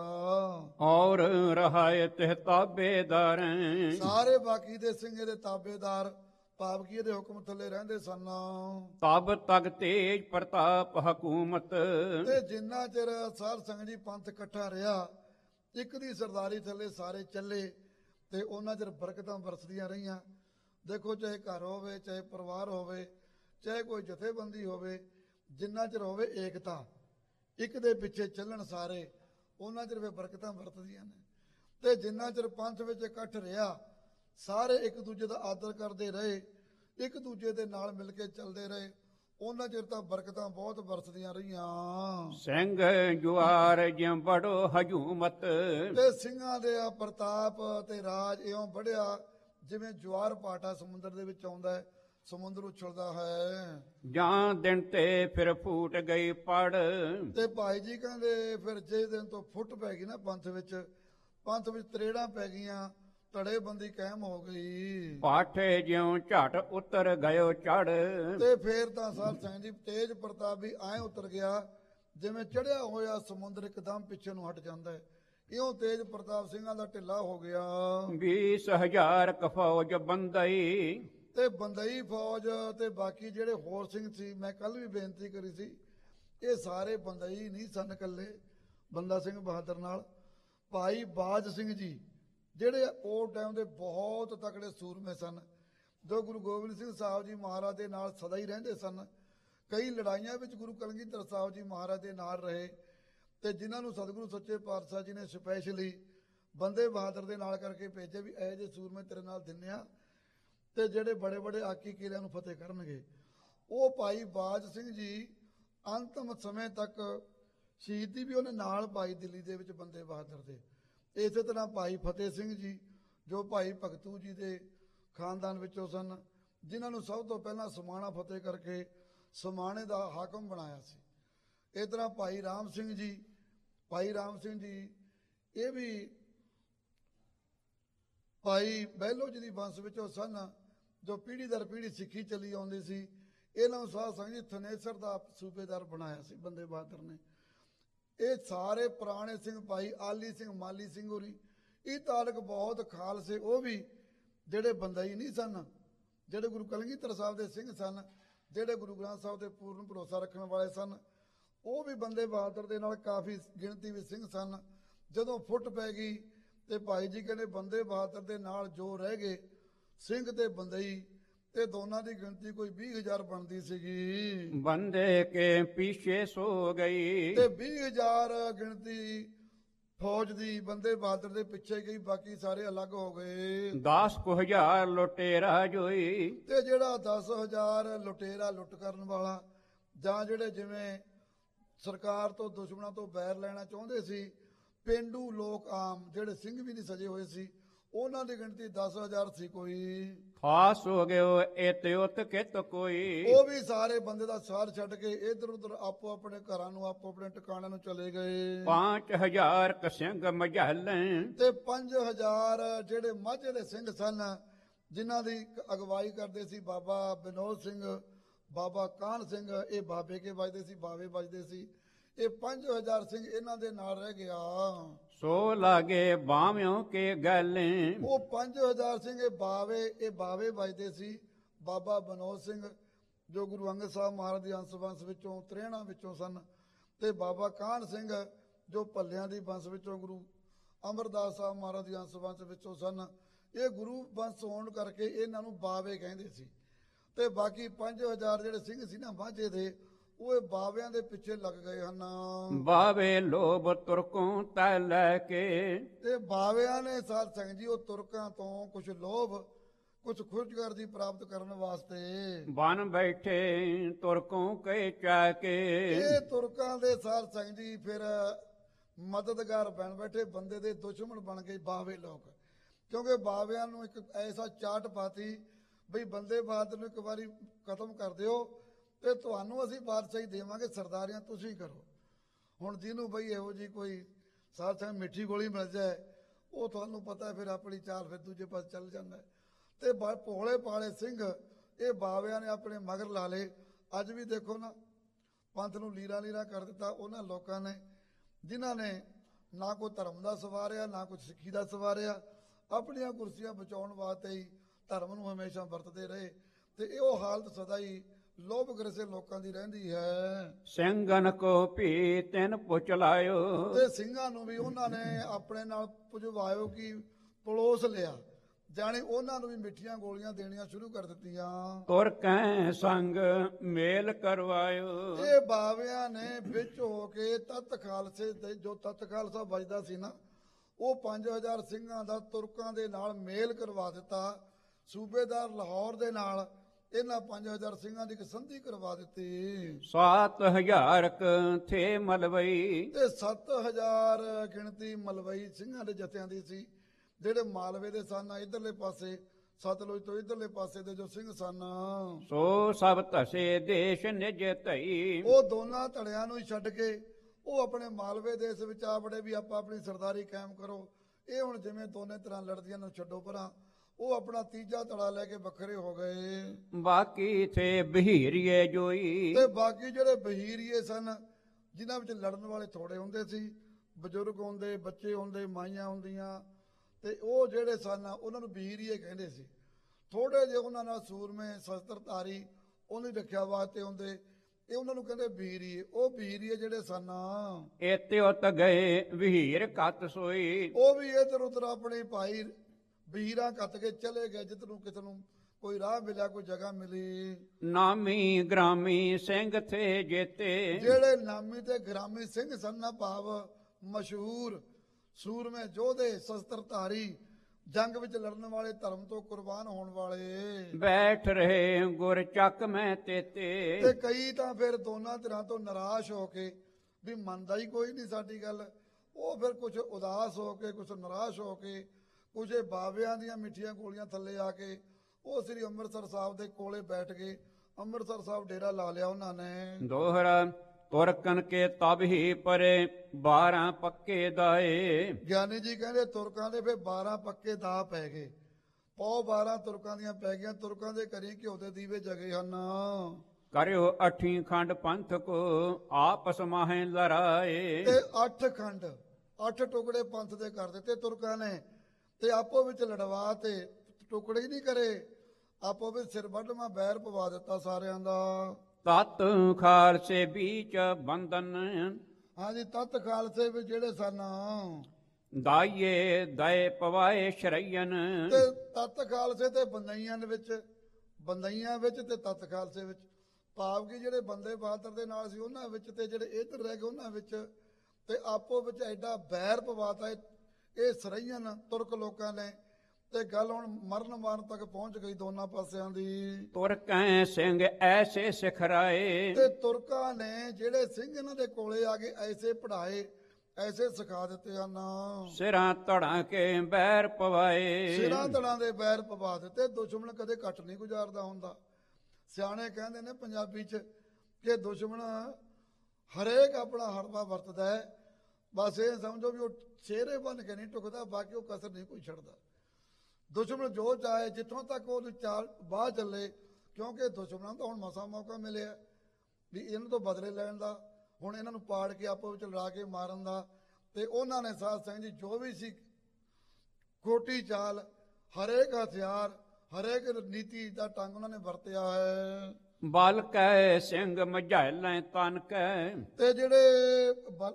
ਔਰ ਰਹਾਏ ਤਿਹ ਤਾਬੇਦਾਰ, ਸਾਰੇ ਬਾਕੀ ਦੇ ਸਿੰਘ ਇਹਦੇ ਤਾਬੇਦਾਰ, ਭਾਵ ਕੀ ਇਹਦੇ ਹੁਕਮ ਥੱਲੇ ਰਹਿੰਦੇ ਸਨ। ਤਬ ਤਗ ਤੇਜ ਪ੍ਰਤਾਪ ਹਕੂਮਤ, ਤੇ ਜਿੰਨਾ ਚਿਰ ਸਾਧ ਸੰਗਤ ਜੀ ਪੰਥ ਇਕੱਠਾ ਰਿਹਾ, ਇੱਕ ਦੀ ਸਰਦਾਰੀ ਥੱਲੇ ਸਾਰੇ ਚੱਲੇ ਤੇ ਉਹਨਾਂ ਚਿਰ ਬਰਕਤਾਂ ਵਰਸਦੀਆਂ ਰਹੀਆਂ। ਦੇਖੋ, ਚਾਹੇ ਘਰ ਹੋਵੇ, ਚਾਹੇ ਪਰਿਵਾਰ ਹੋਵੇ, ਚਾਹੇ ਕੋਈ ਜਥੇਬੰਦੀ ਹੋਵੇ, ਜਿੰਨਾ ਚਿਰ ਹੋਵੇ ਏਕਤਾ, ਇੱਕ ਦੇ ਪਿੱਛੇ ਚੱਲਣ ਸਾਰੇ, ਉਹਨਾਂ ਚਿਰ ਵੇ ਬਰਕਤਾਂ ਵਰਤਦੀਆਂ ਨੇ। ਤੇ ਜਿੰਨਾ ਚਿਰ ਪੰਥ ਵਿੱਚ ਇਕੱਠ ਰਿਹਾ, ਸਾਰੇ ਇੱਕ ਦੂਜੇ ਦਾ ਆਦਰ ਕਰਦੇ ਰਹੇ, ਇੱਕ ਦੂਜੇ ਦੇ ਨਾਲ ਮਿਲ ਕੇ ਚੱਲਦੇ ਰਹੇ, ਉਹਨਾਂ ਚਿਰ ਤਾਂ ਬਰਕਤਾਂ ਬਹੁਤ ਵਰਸਦੀਆਂ ਰਹੀਆਂ। ਸਿੰਘ ਜੁਆਰ ਜਿਉ ਬੜੋ ਹਜੂਮਤ, ਤੇ ਸਿੰਘਾਂ ਦੇ ਆ ਪ੍ਰਤਾਪ ਤੇ ਰਾਜ ਇਉਂ ਬੜਿਆ ਜਿਵੇਂ ਜੁਆਰ ਪਾਟਾ ਸਮੁੰਦਰ ਦੇ ਵਿੱਚ ਆਉਂਦਾ ਹੈ, ਸਮੁੰਦਰ ਉਛਲਦਾ ਹੈ। ਜਾਂ ਦਿਨ ਤੇ ਫਿਰ ਫੂਟ ਗਈ ਪੜ, ਤੇ ਭਾਈ ਜੀ ਕਹਿੰਦੇ ਫਿਰ ਜੇ ਦਿਨ ਤੋਂ ਫੁੱਟ ਪੈ ਗਈ ਨਾ ਪੰਥ ਵਿੱਚ ਤਰੇੜਾਂ ਪੈ ਗਈਆਂ, ਧੜੇਬੰਦੀ ਕਾਇਮ ਹੋ ਗਈ। ਪਾਠੇ ਜਿਉ ਝਟ ਉਤਰ ਗਇਓ ਚੜ, ਤੇ ਫੇਰ ਤਾਂ ਸਾਧ ਸੰਗਤ ਜੀ ਤੇਜ ਪ੍ਰਤਾਪ ਵੀ ਐਂ ਉਤਰ ਗਿਆ ਜਿਵੇਂ ਚੜਿਆ ਹੋਇਆ ਸਮੁੰਦਰ ਇੱਕਦਮ ਪਿੱਛੇ ਨੂੰ ਹਟ ਜਾਂਦਾ ਹੈ। ਇਉਂ ਤੇਜ ਪ੍ਰਤਾਪ ਸਿੰਘਾਂ ਦਾ ਢਿੱਲਾ ਹੋ ਗਿਆ। 20,000 ਕਫੌਜ ਬੰਦਈ, ਤੇ ਬੰਦਈ ਫੌਜ ਤੇ ਬਾਕੀ ਜਿਹੜੇ ਹੋਰ ਸਿੰਘ ਸੀ, ਮੈਂ ਕੱਲ ਵੀ ਬੇਨਤੀ ਕਰੀ ਸੀ, ਇਹ ਸਾਰੇ ਬੰਦਈ ਨਹੀਂ ਸਨ ਇਕੱਲੇ। ਬੰਦਾ ਸਿੰਘ ਬਹਾਦਰ ਨਾਲ ਭਾਈ ਬਾਜ ਸਿੰਘ ਜੀ, ਜਿਹੜੇ ਉਹ ਟਾਈਮ ਦੇ ਬਹੁਤ ਤਕੜੇ ਸੂਰਮੇ ਸਨ, ਜੋ ਗੁਰੂ ਗੋਬਿੰਦ ਸਿੰਘ ਸਾਹਿਬ ਜੀ ਮਹਾਰਾਜ ਦੇ ਨਾਲ ਸਦਾ ਹੀ ਰਹਿੰਦੇ ਸਨ। ਕਈ ਲੜਾਈਆਂ ਵਿੱਚ ਗੁਰੂ ਕਲਗੀਧਰ ਸਾਹਿਬ ਜੀ ਮਹਾਰਾਜ ਦੇ ਨਾਲ ਰਹੇ ਤੇ ਜਿਨ੍ਹਾਂ ਨੂੰ ਸਤਿਗੁਰੂ ਸੱਚੇ ਪਾਤਸ਼ਾਹ ਜੀ ਨੇ ਸਪੈਸ਼ਲੀ ਬੰਦੇ ਬਹਾਦਰ ਦੇ ਨਾਲ ਕਰਕੇ ਭੇਜੇ ਵੀ ਇਹੋ ਜਿਹੇ ਸੂਰਮੇ ਤੇਰੇ ਨਾਲ ਦਿੰਨੇ ਆ ਤੇ ਜਿਹੜੇ ਬੜੇ ਬੜੇ ਆਕੀ ਕਿਲਿਆਂ ਨੂੰ ਫਤਿਹ ਕਰਨਗੇ। ਉਹ ਭਾਈ ਬਾਜ ਸਿੰਘ ਜੀ ਅੰਤਮ ਸਮੇਂ ਤੱਕ ਸ਼ਹੀਦੀ ਵੀ ਉਹਨੇ ਨਾਲ ਪਾਈ ਦਿੱਲੀ ਦੇ ਵਿੱਚ ਬੰਦੇ ਬਹਾਦਰ ਦੇ। ਇਸੇ ਤਰ੍ਹਾਂ ਭਾਈ ਫਤਿਹ ਸਿੰਘ ਜੀ, ਜੋ ਭਾਈ ਭਗਤੂ ਜੀ ਦੇ ਖਾਨਦਾਨ ਵਿੱਚੋਂ ਸਨ, ਜਿਨ੍ਹਾਂ ਨੂੰ ਸਭ ਤੋਂ ਪਹਿਲਾਂ ਸਮਾਣਾ ਫਤਿਹ ਕਰਕੇ ਸਮਾਣੇ ਦਾ ਹਾਕਮ ਬਣਾਇਆ ਸੀ। ਇਸ ਤਰ੍ਹਾਂ ਭਾਈ ਰਾਮ ਸਿੰਘ ਜੀ, ਇਹ ਵੀ ਭਾਈ ਬਹਿਲੋ ਜੀ ਦੀ ਵੰਸ਼ ਵਿੱਚੋਂ ਸਨ, ਜੋ ਪੀੜ੍ਹੀ ਦਰ ਪੀੜ੍ਹੀ ਸਿੱਖੀ ਚੱਲੀ ਆਉਂਦੀ ਸੀ। ਇਹਨਾਂ ਨੂੰ ਸਾਧ ਸੰਗਤ ਜੀ ਥਨੇਸਰ ਦਾ ਸੂਬੇਦਾਰ ਬਣਾਇਆ ਸੀ ਬੰਦੇ ਬਹਾਦਰ ਨੇ। ਇਹ ਸਾਰੇ ਪੁਰਾਣੇ ਸਿੰਘ, ਭਾਈ ਆਲੀ ਸਿੰਘ, ਮਾਲੀ ਸਿੰਘ ਹੋਰੀ, ਇਹ ਤਾਲਕ ਬਹੁਤ ਖਾਲਸੇ, ਉਹ ਵੀ ਜਿਹੜੇ ਬੰਦਈ ਨਹੀਂ ਸਨ, ਜਿਹੜੇ ਗੁਰੂ ਕਲਗੀਧਰ ਸਾਹਿਬ ਦੇ ਸਿੰਘ ਸਨ, ਜਿਹੜੇ ਗੁਰੂ ਗ੍ਰੰਥ ਸਾਹਿਬ ਤੇ ਪੂਰਨ ਭਰੋਸਾ ਰੱਖਣ ਵਾਲੇ ਸਨ, ਉਹ ਵੀ ਬੰਦੇ ਬਹਾਦਰ ਦੇ ਨਾਲ ਕਾਫੀ ਗਿਣਤੀ ਵਿੱਚ ਸਿੰਘ ਸਨ। ਜਦੋਂ ਫੁੱਟ ਪੈ ਗਈ ਤੇ ਭਾਈ ਜੀ ਕਹਿੰਦੇ ਬੰਦੇ ਬਹਾਦਰ ਦੇ ਨਾਲ ਜੋ ਰਹਿ ਗਏ ਸਿੰਘ ਤੇ ਬੰਦਈ, ਤੇ ਦੋਨਾਂ ਦੀ ਗਿਣਤੀ ਕੋਈ 20,000 ਬਣਦੀ ਸੀਗੀ। ਬੰਦੇ ਕੇ ਪਿੱਛੇ ਸੋ ਗਈ, ਤੇ 20,000 ਗਿਣਤੀ ਫੌਜ ਦੀ ਬੰਦੇ ਬਹਾਦਰ ਦੇ ਪਿੱਛੇ ਗਈ, ਬਾਕੀ ਸਾਰੇ ਅਲੱਗ ਹੋ ਗਏ। 10,000 ਲੁਟੇਰਾ ਜੋਈ, ਤੇ ਜਿਹੜਾ 10,000 ਲੁਟੇਰਾ ਲੁੱਟ ਕਰਨ ਵਾਲਾ, ਜਾਂ ਜਿਹੜੇ ਜਿਵੇਂ ਸਰਕਾਰ ਤੋਂ ਦੁਸ਼ਮਣਾਂ ਤੋਂ ਬੈਰ ਲੈਣਾ ਚਾਹੁੰਦੇ ਸੀ, ਪੇਂਡੂ ਲੋਕ ਆਮ ਜਿਹੜੇ ਸਿੰਘ ਵੀ ਨਹੀਂ ਸਜੇ ਹੋਏ ਸੀ, ਉਹਨਾਂ ਦੀ ਗਿਣਤੀ 10,000 ਸੀ ਕੋਈ। ਖਾਸ ਹੋ ਗਿਓ ਇਤਿਉਤ ਕਿਤ ਕੋਈ, ਉਹ ਵੀ ਸਾਰੇ ਬੰਦੇ ਦਾ ਸਾਰ ਛੱਡ ਕੇ ਇਧਰ ਉਧਰ ਆਪੋ ਆਪਣੇ ਘਰਾਂ ਨੂੰ, ਆਪੋ ਆਪਣੇ ਟਿਕਾਣਿਆਂ ਨੂੰ ਚਲੇ ਗਏ। 5,000 ਕਸਿੰਗ ਮਝਾਲੇ, ਤੇ 5,000 ਜਿਹੜੇ ਮਾਝੇ ਦੇ ਸਿੰਘ ਸਨ, ਜਿਨ੍ਹਾਂ ਦੀ ਅਗਵਾਈ ਕਰਦੇ ਸੀ ਬਾਬਾ ਵਿਨੋਦ ਸਿੰਘ, ਬਾਬਾ ਕਾਹਨ ਸਿੰਘ, ਇਹ ਬਾਬੇ ਕੇ ਵੱਜਦੇ ਸੀ, ਬਾਵੇ ਵੱਜਦੇ ਸੀ। ਇਹ 5,000 ਸਿੰਘ ਇਹਨਾਂ ਦੇ ਨਾਲ ਰਹਿ ਗਿਆ। ਸੋ ਲਾਗੇ ਬਾਵਿਓ ਕੇ ਗਾਲੇ, ਉਹ 5,000 ਸਿੰਘ ਇਹ ਬਾਵੇ ਵੱਜਦੇ ਸੀ। ਬਾਬਾ ਵਿਨੋਦ ਸਿੰਘ ਜੋ ਗੁਰੂ ਅੰਗਦ ਸਾਹਿਬ ਮਹਾਰਾਜ ਦੀ ਅੰਸ਼ ਵੰਸ਼ ਵਿੱਚੋਂ, ਤਰੇਣਾ ਵਿੱਚੋਂ ਸਨ, ਤੇ ਬਾਬਾ ਕਾਹਨ ਸਿੰਘ ਜੋ ਭੱਲਿਆਂ ਦੀ ਵੰਸ਼ ਵਿੱਚੋਂ, ਗੁਰੂ ਅਮਰਦਾਸ ਸਾਹਿਬ ਮਹਾਰਾਜ ਦੀ ਅੰਸ਼ ਵੰਸ਼ ਵਿੱਚੋਂ ਸਨ। ਇਹ ਗੁਰੂ ਵੰਸ਼ ਹੋਣ ਕਰਕੇ ਇਹਨਾਂ ਨੂੰ ਬਾਵੇ ਕਹਿੰਦੇ ਸੀ। ਤੇ ਬਾਕੀ 5,000 ਜਿਹੜੇ ਸਿੰਘ ਸੀ ਨਾ ਮਾਝੇ ਦੇ, ਉਹ ਇਹ ਬਾਵਿਆਂ ਦੇ ਪਿੱਛੇ ਲੱਗ ਗਏ ਹਨ। ਬਾਵੇ ਲੋਭ ਤੁਰਕੋਂ ਤੈ ਲੈ ਕੇ ਤੇ ਬਾਵਿਆਂ ਨੇ ਸਾਧ ਸੰਗਤ ਜੀ ਉਹ ਤੁਰਕਾਂ ਤੋਂ ਕੁਝ ਲੋਭ ਕੁਝ ਖੁਸ਼ਗਰਦੀ ਪ੍ਰਾਪਤ ਕਰਨ ਵਾਸਤੇ ਬਨ ਬੈਠੇ ਤੁਰਕੋਂ ਕੈ ਚਾ ਕੇ ਇਹ ਤੁਰਕਾਂ ਦੇ ਸਾਧ ਸੰਗਤ ਜੀ ਫਿਰ ਮਦਦਗਾਰ ਬਣ ਬੈਠੇ, ਬੰਦੇ ਦੇ ਦੁਸ਼ਮਣ ਬਣ ਗਏ ਬਾਵੇ ਲੋਕ। ਕਿਉਂਕਿ ਬਾਵਿਆਂ ਨੂੰ ਇੱਕ ਐਸਾ ਚਾਟ ਪਾਤੀ ਬਈ ਬੰਦੇ ਬਹਾਦਰ ਨੂੰ ਇੱਕ ਵਾਰੀ ਖਤਮ ਕਰ ਦਿਓ ਤੇ ਤੁਹਾਨੂੰ ਅਸੀਂ ਬਾਦਸ਼ਾਹੀ ਦੇਵਾਂਗੇ, ਸਰਦਾਰੀਆਂ ਤੁਸੀਂ ਕਰੋ। ਹੁਣ ਜਿਹਨੂੰ ਬਈ ਇਹੋ ਜੀ ਕੋਈ ਸਾਧ ਸੰਗਤ ਮਿੱਠੀ ਗੋਲੀ ਮਿਲ ਜਾਏ, ਉਹ ਤੁਹਾਨੂੰ ਪਤਾ ਫਿਰ ਆਪਣੀ ਚਾਲ ਫਿਰ ਦੂਜੇ ਪਾਸੇ ਚੱਲ ਜਾਂਦਾ। ਤੇ ਭੋਲੇ ਭਾਲੇ ਸਿੰਘ ਇਹ ਬਾਵਿਆਂ ਨੇ ਆਪਣੇ ਮਗਰ ਲਾ ਲਏ। ਅੱਜ ਵੀ ਦੇਖੋ ਨਾ, ਪੰਥ ਨੂੰ ਲੀਰਾ ਲੀਰਾ ਕਰ ਦਿੱਤਾ ਉਹਨਾਂ ਲੋਕਾਂ ਨੇ ਜਿਨ੍ਹਾਂ ਨੇ ਨਾ ਕੋਈ ਧਰਮ ਦਾ ਸਵਾਰਿਆ ਨਾ ਕੋਈ ਸਿੱਖੀ ਦਾ ਸਵਾਰਿਆ, ਆਪਣੀਆਂ ਕੁਰਸੀਆਂ ਬਚਾਉਣ ਵਾਸਤੇ ਹੀ ਧਰਮ ਨੂੰ ਹਮੇਸ਼ਾ ਵਰਤਦੇ ਰਹੇ। ਤੇ ਇਹ ਹਾਲਤ ਸਦਾ ਹੀ ਲੋਭ ਗ੍ਰਸੇ ਲੋਕਾਂ ਦੀ ਰਹਿੰਦੀ ਹੈ। ਸਿੰਘਨ ਕੋ ਭੀ ਤਿਨ ਪੁੱਛ ਲਾਇਓ ਤੇ ਸਿੰਘਾਂ ਨੂੰ ਵੀ ਉਹਨਾਂ ਨੇ ਆਪਣੇ ਨਾਲ ਪੁਜਵਾਇਓ ਕਿ ਪਲੋਸ ਲਿਆ, ਜਾਣੇ ਉਹਨਾਂ ਨੂੰ ਵੀ ਮਿੱਠੀਆਂ ਗੋਲੀਆਂ ਦੇਣੀਆਂ ਸ਼ੁਰੂ ਕਰ ਦਿੱਤੀਆਂ। ਤੁਰ ਕੈ ਸੰਗ ਮੇਲ ਕਰਵਾਇਓ ਇਹ ਬਾਵਿਆਂ ਨੇ ਵਿੱਚ ਹੋ ਕੇ ਤਤ ਖਾਲਸੇ ਦੇ ਜੋ ਤਤ ਖਾਲਸਾ ਵੱਜਦਾ ਸੀ ਨਾ, ਉਹ 5000 ਸਿੰਘਾਂ ਦਾ ਤੁਰਕਾਂ ਦੇ ਨਾਲ ਮੇਲ ਕਰਵਾ ਦਿੱਤਾ। ਸੂਬੇਦਾਰ ਲਾਹੌਰ ਦੇ ਨਾਲ ਇਹਨਾਂ 5000 ਸਿੰਘਾਂ ਦੀ ਇੱਕ ਸੰਧੀ ਕਰਵਾ ਦਿੱਤੀ। 7000 ਥੇ ਮਲਵਈ ਤੇ 7000 ਗਿਣਤੀ ਮਲਵਈ ਸਿੰਘਾਂ ਦੇ ਜਥਿਆਂ ਦੀ ਸੀ, ਜਿਹੜੇ ਮਾਲਵੇ ਦੇ ਸਨ ਇਧਰਲੇ ਪਾਸੇ, ਸਤਲੁਜ ਤੋਂ ਇਧਰਲੇ ਪਾਸੇ ਦੇ ਜੋ ਸਿੰਘ ਸਨ। ਸੋ ਸਭ ਧਸੇ ਦੇਸ਼ ਨਿਜ ਧਈ ਉਹ ਦੋਨਾਂ ਧੜਿਆਂ ਨੂੰ ਹੀ ਛੱਡ ਕੇ ਉਹ ਆਪਣੇ ਮਾਲਵੇ ਦੇਸ਼ ਵਿੱਚ ਆ ਬੜੇ ਵੀ ਆਪਾਂ ਆਪਣੀ ਸਰਦਾਰੀ ਕਾਇਮ ਕਰੋ। ਇਹ ਹੁਣ ਜਿਵੇਂ ਦੋਨੇ ਤਰ੍ਹਾਂ ਲੜਦੀਆਂ ਨੂੰ ਛੱਡੋ ਪਰਾਂ, ਉਹ ਆਪਣਾ ਤੀਜਾ ਧੜਾ ਲੈ ਕੇ ਵੱਖਰੇ ਹੋ ਗਏ। ਬਾਕੀ ਥੇ ਬਹੀਰੀਏ ਜੋਈ ਤੇ ਬਾਕੀ ਜਿਹੜੇ ਬਹੀਰੀਏ ਸਨ, ਜਿਨ੍ਹਾਂ ਵਿੱਚ ਲੜਨ ਵਾਲੇ ਥੋੜੇ ਹੁੰਦੇ ਸੀ, ਬਜ਼ੁਰਗ ਹੁੰਦੇ, ਬੱਚੇ ਹੁੰਦੇ, ਮਾਈਆਂ ਹੁੰਦੀਆਂ, ਤੇ ਉਹ ਜਿਹੜੇ ਸਨ ਉਹਨਾਂ ਨੂੰ ਬਹੀਰੀਏ ਕਹਿੰਦੇ ਸੀ। ਥੋੜੇ ਜਿਹੇ ਉਹਨਾਂ ਨਾਲ ਸੂਰਮੇ ਸ਼ਸਤਰਧਾਰੀ ਉਹਦੀ ਰੱਖਿਆ ਵਾਸਤੇ ਹੁੰਦੇ, ਇਹ ਉਹਨਾਂ ਨੂੰ ਕਹਿੰਦੇ ਬਹੀਰੀਏ। ਉਹ ਬਹੀਰੀਏ ਜਿਹੜੇ ਸਨ ਇਤੇ ਉਤ ਗਏ ਵਹੀਰ ਕਤ ਸੋਈ ਉਹ ਵੀ ਇੱਧਰ ਉੱਧਰ ਆਪਣੇ ਭਾਈ ਬਹੀਰਾਂ ਕੱਤ ਕੇ ਚਲੇ ਗਏ, ਜਿੱਧਰ ਨੂੰ ਕਿਸੇ ਨੂੰ ਕੋਈ ਰਾਹ ਮਿਲਿਆ, ਕੋਈ ਜਗ੍ਹਾ ਮਿਲੀ। ਨਾਮੀ ਗ੍ਰਾਮੀ ਸਿੰਘ ਥੇ ਜੇਤੇ ਜਿਹੜੇ ਨਾਮੀ ਤੇ ਗ੍ਰਾਮੀ ਸਿੰਘ ਸਨ ਨਾ, ਭਾਵ ਮਸ਼ਹੂਰ ਸੂਰਮੇ ਯੋਧੇ ਸ਼ਸਤਰਧਾਰੀ, ਜੰਗ ਵਿੱਚ ਲੜਨ ਵਾਲੇ, ਧਰਮ ਤੋਂ ਕੁਰਬਾਨ ਹੋਣ ਵਾਲੇ, ਬੈਠ ਰਹੇ ਗੁਰ ਚੱਕ ਮੈਂ ਤੇਤੇ ਤੇ ਕਈ ਤਾਂ ਫਿਰ ਦੋਨਾਂ ਧਿਰਾਂ ਤੋਂ ਨਿਰਾਸ਼ ਹੋ ਕੇ ਵੀ ਮੰਨਦਾ ਹੀ ਕੋਈ ਨਹੀਂ ਸਾਡੀ ਗੱਲ, ਉਹ ਫਿਰ ਕੁਝ ਉਦਾਸ ਹੋ ਕੇ, ਕੁਝ ਨਿਰਾਸ਼ ਹੋ ਕੇ, ਕੁਝ ਬਾਵਿਆਂ ਦੀਆਂ ਮਿੱਠੀਆਂ ਗੋਲੀਆਂ ਥੱਲੇ ਆ ਕੇ ਉਹ ਸ੍ਰੀ ਅੰਮ੍ਰਿਤਸਰ ਸਾਹਿਬ ਦੇ ਕੋਲੇ ਬੈਠ ਗਏ। ਅੰਮ੍ਰਿਤਸਰ ਸਾਹਿਬ ਡੇਰਾ ਲਾ ਲਿਆ ਉਹਨਾਂ ਨੇ। ਦੋਹਰਾ ਤੁਰਕਨ ਕੇ ਤਬ ਹੀ ਪਰੇ 12 ਪੱਕੇ ਦਾਏ ਗਿਆਨੀ ਜੀ ਕਹਿੰਦੇ ਤੁਰਕਾਂ ਦੇ ਫਿਰ 12 ਪੱਕੇ ਦਾ ਪੈ ਗਏ। ਪੌ 12 ਤੁਰਕਾਂ ਦੀਆਂ ਪੈ ਗਈਆਂ। ਤੁਰਕਾਂ ਦੇ ਘਰੀ ਘਿਓ ਦੇ ਦੀਵੇ ਜਗੇ ਹਨ। ਕਰਿਓ 8 ਖੰਡ ਪੰਥ ਕੋ ਆਪਸ ਮਾਹੇ ਲੜਾਏ ਤੇ 8 ਖੰਡ 8 ਟੁਕੜੇ ਪੰਥ ਦੇ ਕਰ ਦਿੱਤੇ ਤੁਰਕਾਂ ਨੇ, ਤੇ ਆਪੋ ਵਿੱਚ ਲੜਵਾ ਤੇ ਟੁਕੜੇ ਹੀ ਨਹੀਂ ਕਰੇ, ਆਪੋ ਵਿੱਚ ਸਿਰ ਵੱਢਵਾਂ ਬੈਰ ਪਵਾ ਦਿੱਤਾ ਸਾਰਿਆਂ ਦਾ। ਤਤ ਖਾਲਸੇ ਬੀਚ ਬੰਧਨ ਹਾਂਜੀ, ਤਤ ਖਾਲਸੇ ਵਿੱਚ ਜਿਹੜੇ ਸਨ ਦਾਈਏ ਦਏ ਪਵਾਏ ਸ਼ਰਈਨ ਤੇ ਤਤ ਖਾਲਸੇ ਤੇ ਬੰਦਈਆਂ ਵਿੱਚ ਤੇ ਤਤ ਖਾਲਸੇ ਵਿੱਚ, ਭਾਵ ਕਿ ਜਿਹੜੇ ਬੰਦੇ ਬਹਾਦਰ ਦੇ ਨਾਲ ਸੀ ਉਹਨਾਂ ਵਿੱਚ ਤੇ ਜਿਹੜੇ ਇੱਧਰ ਰਹਿ ਗਏ ਉਹਨਾਂ ਵਿੱਚ, ਤੇ ਆਪੋ ਵਿੱਚ ਐਡਾ ਬੈਰ ਪਵਾਤਾ ਇਹ ਸਰਈਨ ਤੁਰਕ ਲੋਕਾਂ ਨੇ। ਤੇ ਗੱਲ ਹੁਣ ਮਰਨ ਮਾਰਨ ਤੱਕ ਪਹੁੰਚ ਗਈ ਦੋਨਾਂ ਪਾਸਿਆਂ ਦੀ। ਤੁਰਕੈ ਸਿੰਘ ਐਸੇ ਸਿਖਰਾਏ ਤੇ ਤੁਰਕਾਂ ਨੇ ਜਿਹੜੇ ਸਿੰਘ ਇਹਨਾਂ ਦੇ ਕੋਲੇ ਆ ਗਏ ਐਸੇ ਪੜ੍ਹਾਏ, ਐਸੇ ਸਿਖਾ ਦਿੱਤੇ ਹਨ। ਸਿਰਾਂ ਧੜਾਂ ਕੇ ਬੈਰ ਪਵਾਏ ਸਿਰਾਂ ਧੜਾਂ ਦੇ ਬੈਰ ਪਵਾ ਦਿੱਤੇ। ਦੁਸ਼ਮਣ ਕਦੇ ਘੱਟ ਨਹੀਂ ਗੁਜ਼ਾਰਦਾ ਹੁੰਦਾ। ਸਿਆਣੇ ਕਹਿੰਦੇ ਨੇ ਪੰਜਾਬੀ 'ਚ ਕਿ ਦੁਸ਼ਮਣ ਹਰੇਕ ਆਪਣਾ ਹੜਵਾ ਵਰਤਦਾ ਹੈ। ਬਸ ਇਹ ਸਮਝੋ ਵੀ ਉਹ ਚਿਹਰੇ ਬਣ ਕੇ ਨਹੀਂ ਟੁਕਦਾ, ਬਾਕੀ ਉਹ ਕਸਰ ਨਹੀਂ ਕੋਈ ਛੱਡਦਾ। ਦੁਸ਼ਮਣ ਜੋ ਚਾਹੇ ਜਿੱਥੋਂ ਤੱਕ ਉਹ ਚਾਲ ਬਾਹਰ ਚੱਲੇ, ਕਿਉਂਕਿ ਦੁਸ਼ਮਣਾਂ ਦਾ ਹੁਣ ਮਸਾ ਮੌਕਾ ਮਿਲਿਆ ਵੀ ਇਹਨਾਂ ਤੋਂ ਬਦਲੇ ਲੈਣ ਦਾ, ਹੁਣ ਇਹਨਾਂ ਨੂੰ ਪਾੜ ਕੇ ਆਪੋ ਵਿੱਚ ਲੜਾ ਕੇ ਮਾਰਨ ਦਾ। ਤੇ ਉਹਨਾਂ ਨੇ ਸਾਧ ਸੰਗਤ ਜੀ ਜੋ ਵੀ ਸੀ ਖੋਟੀ ਚਾਲ, ਹਰੇਕ ਹਥਿਆਰ, ਹਰੇਕ ਨੀਤੀ ਦਾ ਢੰਗ ਉਹਨਾਂ ਨੇ ਵਰਤਿਆ ਹੈ। ਬਲ ਕੈ ਸਿੰਘ ਮਝੈਲਾਂ ਤਨ ਕੈ ਤੇ ਜਿਹੜੇ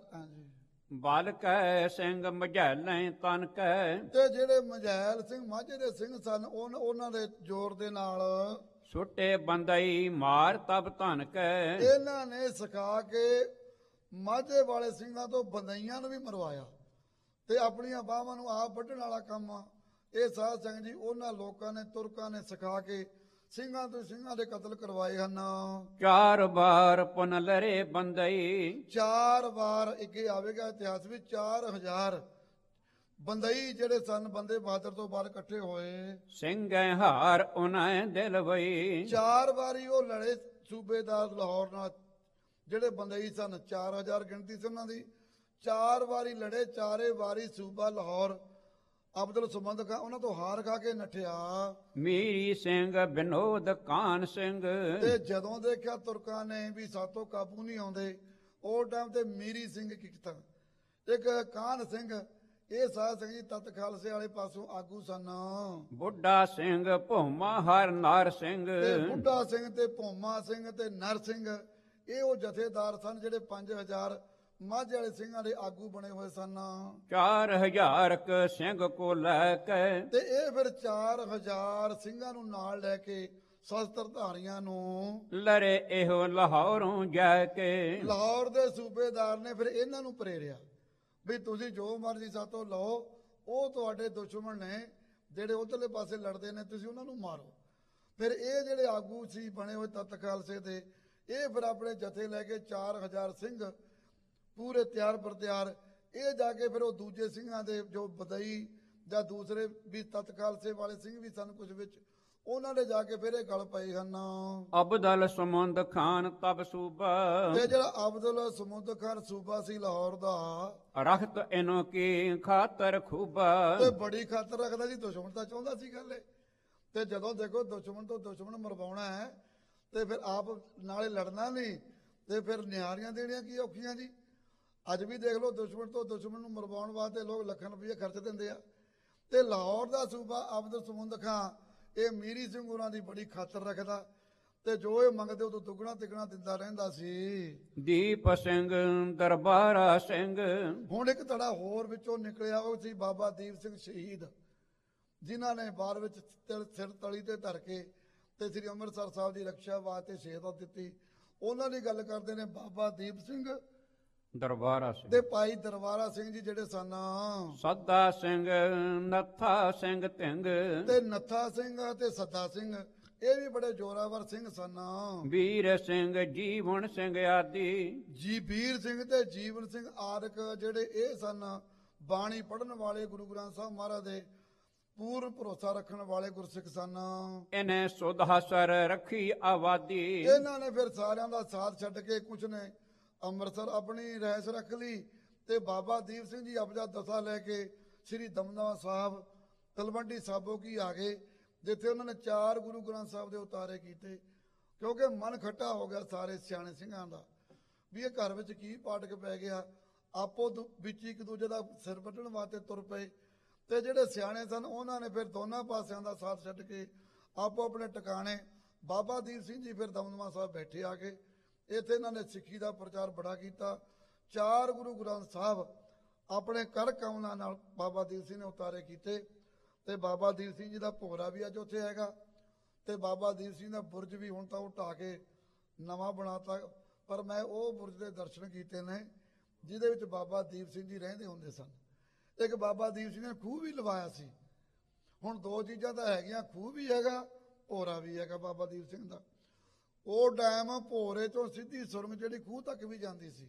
ਬਲ ਕੈ ਸਿੰਘ ਮਝੈਲਾਂ ਤਨ ਕੈ ਤੇ ਜਿਹੜੇ ਮਝੈਲ ਸਿੰਘ ਮਾਝੇ ਦੇ ਸਿੰਘ ਸਨ ਉਹਨਾਂ ਦੇ ਜ਼ੋਰ ਦੇ ਨਾਲ ਛੁੱਟੇ ਬੰਦਈ ਮਾਰ ਤਬ ਧਨ ਕੈ। ਇਹਨਾਂ ਨੇ ਸਿਖਾ ਕੇ ਮਾਝੇ ਵਾਲੇ ਸਿੰਘਾਂ ਤੋਂ ਬੰਦਈਆਂ ਨੂੰ ਵੀ ਮਰਵਾਇਆ ਤੇ ਆਪਣੀਆਂ ਬਾਹਾਂ ਨੂੰ ਆਪ ਵੱਢਣ ਵਾਲਾ ਕੰਮ ਆ। ਇਹ ਸਾਧ ਸੰਗਤ ਜੀ ਉਹਨਾਂ ਲੋਕਾਂ ਨੇ ਤੁਰਕਾਂ ਨੇ ਸਿਖਾ ਕੇ ਸਿੰਘਾਂ ਤੋਂ ਸਿੰਘਾਂ ਦੇ ਕਤਲ ਕਰਵਾਏ ਹਨ। 4 ਵਾਰ ਪੁਨ ਲਰੇ ਬੰਦਈ। 4 ਵਾਰ ਅੱਗੇ ਆਵੇਗਾ ਇਤਿਹਾਸ ਵਿੱਚ 4000 ਬੰਦਈ ਜਿਹੜੇ ਸਨ ਬੰਦੇ ਬਹਾਦਰ ਤੋਂ ਬਾਅਦ ਇਕੱਠੇ ਹੋਏ। ਸਿੰਘੈ ਹਾਰ ਉਨੈ ਦਿਲ ਵਈ। 4 ਵਾਰੀ ਉਹ ਲੜੇ ਸੂਬੇਦਾਰ ਲਾਹੌਰ ਨਾਲ ਜਿਹੜੇ ਬੰਦਈ ਸਨ 4000 ਗਿਣਤੀ ਸੀ ਉਹਨਾਂ ਦੀ। 4 ਵਾਰੀ ਲੜੇ, 4 ਵਾਰੀ ਸੂਬਾ ਲਾਹੌਰ ਅਬਦੁਲ ਸਮਦ ਖਾਂ ਉਹਨਾਂ ਤੋਂ ਹਾਰ ਖਾ ਕੇ ਨੱਠਿਆ। ਮੀਰੀ ਸਿੰਘ ਬਿਨੋਦ ਕਾਨ ਸਿੰਘ। ਤੇ ਜਦੋਂ ਦੇਖਿਆ ਤੁਰਕਾਂ ਨੇ ਵੀ ਸਾਤੋਂ ਕਾਬੂ ਨਹੀਂ ਆਉਂਦੇ, ਉਹ ਟਾਈਮ ਤੇ ਮੀਰੀ ਸਿੰਘ ਕੀ ਕੀਤਾ, ਇੱਕ ਕਾਨ ਸਿੰਘ, ਇਹ ਸਾਧ ਸਿੰਘ ਜੀ ਤਤ ਖਾਲਸੇ ਵਾਲੇ ਪਾਸੋਂ ਆਗੂ ਸਨ। ਬੁੱਢਾ ਸਿੰਘ ਭੋਮਾ ਹਰ ਨਾਰ ਸਿੰਘ। ਤੇ ਬੁੱਢਾ ਸਿੰਘ ਤੇ ਭੋਮਾ ਸਿੰਘ ਤੇ ਨਰ ਸਿੰਘ ਇਹ ਉਹ ਜਥੇਦਾਰ ਸਨ ਜਿਹੜੇ 5000 ਮਾਝੇ ਵਾਲੇ ਸਿੰਘਾਂ ਦੇ ਆਗੂ ਬਣੇ ਹੋਏ ਸਨ। 4000 ਕ ਸਿੰਘ ਕੋ ਲੈ ਕੇ। ਤੇ ਇਹ ਫਿਰ 4000 ਸਿੰਘਾਂ ਨੂੰ ਨਾਲ ਲੈ ਕੇ ਸ਼ਸਤਰਧਾਰੀਆਂ ਨੂੰ ਲਰੇ ਇਹੋ ਲਾਹੌਰੋਂ ਜਾ ਕੇ। ਲਾਹੌਰ ਦੇ ਸੂਬੇਦਾਰ ਨੇ ਫਿਰ ਇਹਨਾਂ ਨੂੰ ਪ੍ਰੇਰਿਆ ਵੀ ਤੁਸੀਂ ਜੋ ਮਰਜ਼ੀ ਸਾਤੋਂ ਲਓ, ਉਹ ਤੁਹਾਡੇ ਦੁਸ਼ਮਣ ਨੇ ਜਿਹੜੇ ਉਧਰਲੇ ਪਾਸੇ ਲੜਦੇ ਨੇ, ਤੁਸੀਂ ਉਹਨਾਂ ਨੂੰ ਮਾਰੋ। ਫਿਰ ਇਹ ਜਿਹੜੇ ਆਗੂ ਸੀ ਬਣੇ ਹੋਏ ਤਤ ਖਾਲਸੇ ਦੇ, ਇਹ ਫਿਰ ਆਪਣੇ ਜਥੇ ਲੈ ਕੇ 4000 ਸਿੰਘ ਪੂਰੇ ਤਿਆਰ ਬਰ ਤਿਆਰ ਇਹ ਜਾ ਕੇ ਫਿਰ ਉਹ ਦੂਜੇ ਸਿੰਘਾਂ ਦੇ ਜੋ ਬਦਈ ਜਾਂ ਦੂਸਰੇ ਵੀ ਤਤ ਖਾਲਸੇ ਵਾਲੇ ਸਿੰਘ ਵੀ ਸਨ ਕੁਝ ਵਿੱਚ, ਉਹਨਾਂ ਨੇ ਜਾ ਕੇ ਫਿਰ ਇਹ ਗਲ ਪਏ ਹਨ। ਅਬਦਲ ਸਮੁੰਦ ਖਾਨ ਤਬ ਸੂਬਾ। ਤੇ ਜਿਹੜਾ ਅਬਦੁਲ ਸਮੁੰਦ ਖਾਨ ਸੂਬਾ ਸੀ ਲਾਹੌਰ ਦਾ, ਰਖਤ ਇਨੋ ਕੀ ਖਾਤਰ ਖੂਬਾ। ਤੇ ਬੜੀ ਖਾਤਰ ਰੱਖਦਾ ਸੀ, ਦੁਸ਼ਮਣ ਤਾਂ ਚਾਹੁੰਦਾ ਸੀ ਗੱਲ ਇਹ। ਤੇ ਜਦੋਂ ਦੇਖੋ ਦੁਸ਼ਮਣ ਤੋਂ ਦੁਸ਼ਮਣ ਮਰਵਾਉਣਾ ਹੈ ਤੇ ਫਿਰ ਆਪ ਨਾਲੇ ਲੜਨਾ ਨਹੀਂ ਤੇ ਫਿਰ ਨਿਆਰੀਆਂ ਦੇਣੀਆਂ ਕੀ ਔਖੀਆਂ ਜੀ। ਅੱਜ ਵੀ ਦੇਖ ਲਓ ਦੁਸ਼ਮਣ ਤੋਂ ਦੁਸ਼ਮਣ ਨੂੰ ਮਰਵਾਉਣ ਵਾਸਤੇ ਲੋਕ ਲੱਖਾਂ ਰੁਪਏ ਖਰਚ ਦਿੰਦੇ ਆ। ਤੇ ਲਾਹੌਰ ਦਾ ਸੂਬਾ ਅਬਦੁਲ ਸਮੁੰਦ ਖਾਂ ਇਹ ਮੀਰੀ ਸਿੰਘ ਉਹਨਾਂ ਦੀ ਬੜੀ ਖਾਤਰ ਰੱਖਦਾ ਤੇ ਜੋ ਇਹ ਮੰਗਦੇ ਉਹ ਤੋਂ ਦੁੱਗਣਾ ਤਿੱਗਣਾ ਦਿੰਦਾ ਰਹਿੰਦਾ ਸੀ। ਦੀਪ ਸਿੰਘ ਦਰਬਾਰਾ ਸਿੰਘ। ਹੁਣ ਇੱਕ ਧੜਾ ਹੋਰ ਵਿੱਚੋਂ ਨਿਕਲਿਆ, ਉਹ ਸੀ ਬਾਬਾ ਦੀਪ ਸਿੰਘ ਸ਼ਹੀਦ, ਜਿਨ੍ਹਾਂ ਨੇ ਬਾਅਦ ਵਿੱਚ ਸਿਰ ਤਲੀ ਤੇ ਧਰ ਕੇ ਤੇ ਸ੍ਰੀ ਅੰਮ੍ਰਿਤਸਰ ਸਾਹਿਬ ਦੀ ਰੱਖਿਆ ਵਾਸਤੇ ਸ਼ਹੀਦਾਤ ਦਿੱਤੀ। ਉਹਨਾਂ ਦੀ ਗੱਲ ਕਰਦੇ ਨੇ ਬਾਬਾ ਦੀਪ ਸਿੰਘ ਦਰਬਾਰਾ ਸਿੰਘ ਤੇ ਭਾਈ ਦਰਬਾਰਾ ਸਿੰਘ ਜੀ ਜਿਹੜੇ ਸਨ। ਸੱਦਾ ਸਿੰਘ ਨੱਥਾ ਸਿੰਘ ਸਿੰਘ। ਤੇ ਨੱਥਾ ਸਿੰਘ ਤੇ ਸੱਦਾ ਸਿੰਘ ਇਹ ਵੀ ਬੜੇ ਜ਼ੋਰਾਵਰ ਸਿੰਘ ਸਨ। ਵੀਰ ਸਿੰਘ ਜੀਵਨ ਸਿੰਘ ਆਦਿ। ਜੀ ਵੀਰ ਸਿੰਘ ਤੇ ਜੀਵਨ ਸਿੰਘ ਆਦਿਕ ਜਿਹੜੇ ਇਹ ਸਨ ਬਾਣੀ ਪੜ੍ਹਨ ਵਾਲੇ, ਗੁਰੂ ਗ੍ਰੰਥ ਸਾਹਿਬ ਮਹਾਰਾਜ ਦੇ ਪੂਰਨ ਭਰੋਸਾ ਰੱਖਣ ਵਾਲੇ ਗੁਰਸਿੱਖ ਸਨ। ਇਹਨੇ ਸੁਧਾਸਰ ਰੱਖੀ ਆਬਾਦੀ। ਇਹਨਾਂ ਨੇ ਫਿਰ ਸਾਰਿਆਂ ਦਾ ਸਾਥ ਛੱਡ ਕੇ ਕੁਛ ਨੇ ਅੰਮ੍ਰਿਤਸਰ ਆਪਣੀ ਰਹਿਸ ਰੱਖ ਲਈ ਤੇ ਬਾਬਾ ਦੀਪ ਸਿੰਘ ਜੀ ਅਬਜਾ ਦਸਾ ਲੈ ਕੇ ਸ੍ਰੀ ਦਮਦਮਾ ਸਾਹਿਬ ਤਲਵੰਡੀ ਸਾਬੋ ਕੀ ਆ ਗਏ, ਜਿੱਥੇ ਉਹਨਾਂ ਨੇ 4 ਗੁਰੂ ਗ੍ਰੰਥ ਸਾਹਿਬ ਦੇ ਉਤਾਰੇ ਕੀਤੇ। ਕਿਉਂਕਿ ਮਨ ਖੱਟਾ ਹੋ ਗਿਆ ਸਾਰੇ ਸਿਆਣੇ ਸਿੰਘਾਂ ਦਾ ਵੀ ਇਹ ਘਰ ਵਿੱਚ ਕੀ ਪਾਟਕ ਪੈ ਗਿਆ। ਆਪੋ ਵਿੱਚ ਇੱਕ ਦੂਜੇ ਦਾ ਸਿਰ ਵੱਢਣ ਵਾਸਤੇ ਤੁਰ ਪਏ ਤੇ ਜਿਹੜੇ ਸਿਆਣੇ ਸਨ ਉਹਨਾਂ ਨੇ ਫਿਰ ਦੋਨਾਂ ਪਾਸਿਆਂ ਦਾ ਸਾਥ ਛੱਡ ਕੇ ਆਪੋ ਆਪਣੇ ਟਿਕਾਣੇ। ਬਾਬਾ ਦੀਪ ਸਿੰਘ ਜੀ ਫਿਰ ਦਮਦਮਾ ਸਾਹਿਬ ਬੈਠੇ ਆ ਕੇ, ਇੱਥੇ ਇਹਨਾਂ ਨੇ ਸਿੱਖੀ ਦਾ ਪ੍ਰਚਾਰ ਬੜਾ ਕੀਤਾ। 4 ਗੁਰੂ ਗ੍ਰੰਥ ਸਾਹਿਬ ਆਪਣੇ ਕਰ ਕਮਲਾਂ ਨਾਲ ਬਾਬਾ ਦੀਪ ਸਿੰਘ ਨੇ ਉਤਾਰੇ ਕੀਤੇ ਤੇ ਬਾਬਾ ਦੀਪ ਸਿੰਘ ਜੀ ਦਾ ਭੋਰਾ ਵੀ ਅੱਜ ਉੱਥੇ ਹੈਗਾ ਤੇ ਬਾਬਾ ਦੀਪ ਸਿੰਘ ਦਾ ਬੁਰਜ ਵੀ ਹੁਣ ਤਾਂ ਉਹ ਢਾਹ ਕੇ ਨਵਾਂ ਬਣਾਤਾ, ਪਰ ਮੈਂ ਉਹ ਬੁਰਜ ਦੇ ਦਰਸ਼ਨ ਕੀਤੇ ਨੇ ਜਿਹਦੇ ਵਿੱਚ ਬਾਬਾ ਦੀਪ ਸਿੰਘ ਜੀ ਰਹਿੰਦੇ ਹੁੰਦੇ ਸਨ। ਇੱਕ ਬਾਬਾ ਦੀਪ ਸਿੰਘ ਨੇ ਖੂਹ ਵੀ ਲਵਾਇਆ ਸੀ। ਹੁਣ 2 ਚੀਜ਼ਾਂ ਤਾਂ ਹੈਗੀਆਂ, ਖੂਹ ਵੀ ਹੈਗਾ, ਭੋਰਾ ਵੀ ਹੈਗਾ ਬਾਬਾ ਦੀਪ ਸਿੰਘ ਦਾ। ਉਹ ਡੈਮ ਭੋਰੇ ਤੋਂ ਸਿੱਧੀ ਸੁਰੰਗ ਜਿਹੜੀ ਖੂਹ ਤੱਕ ਵੀ ਜਾਂਦੀ ਸੀ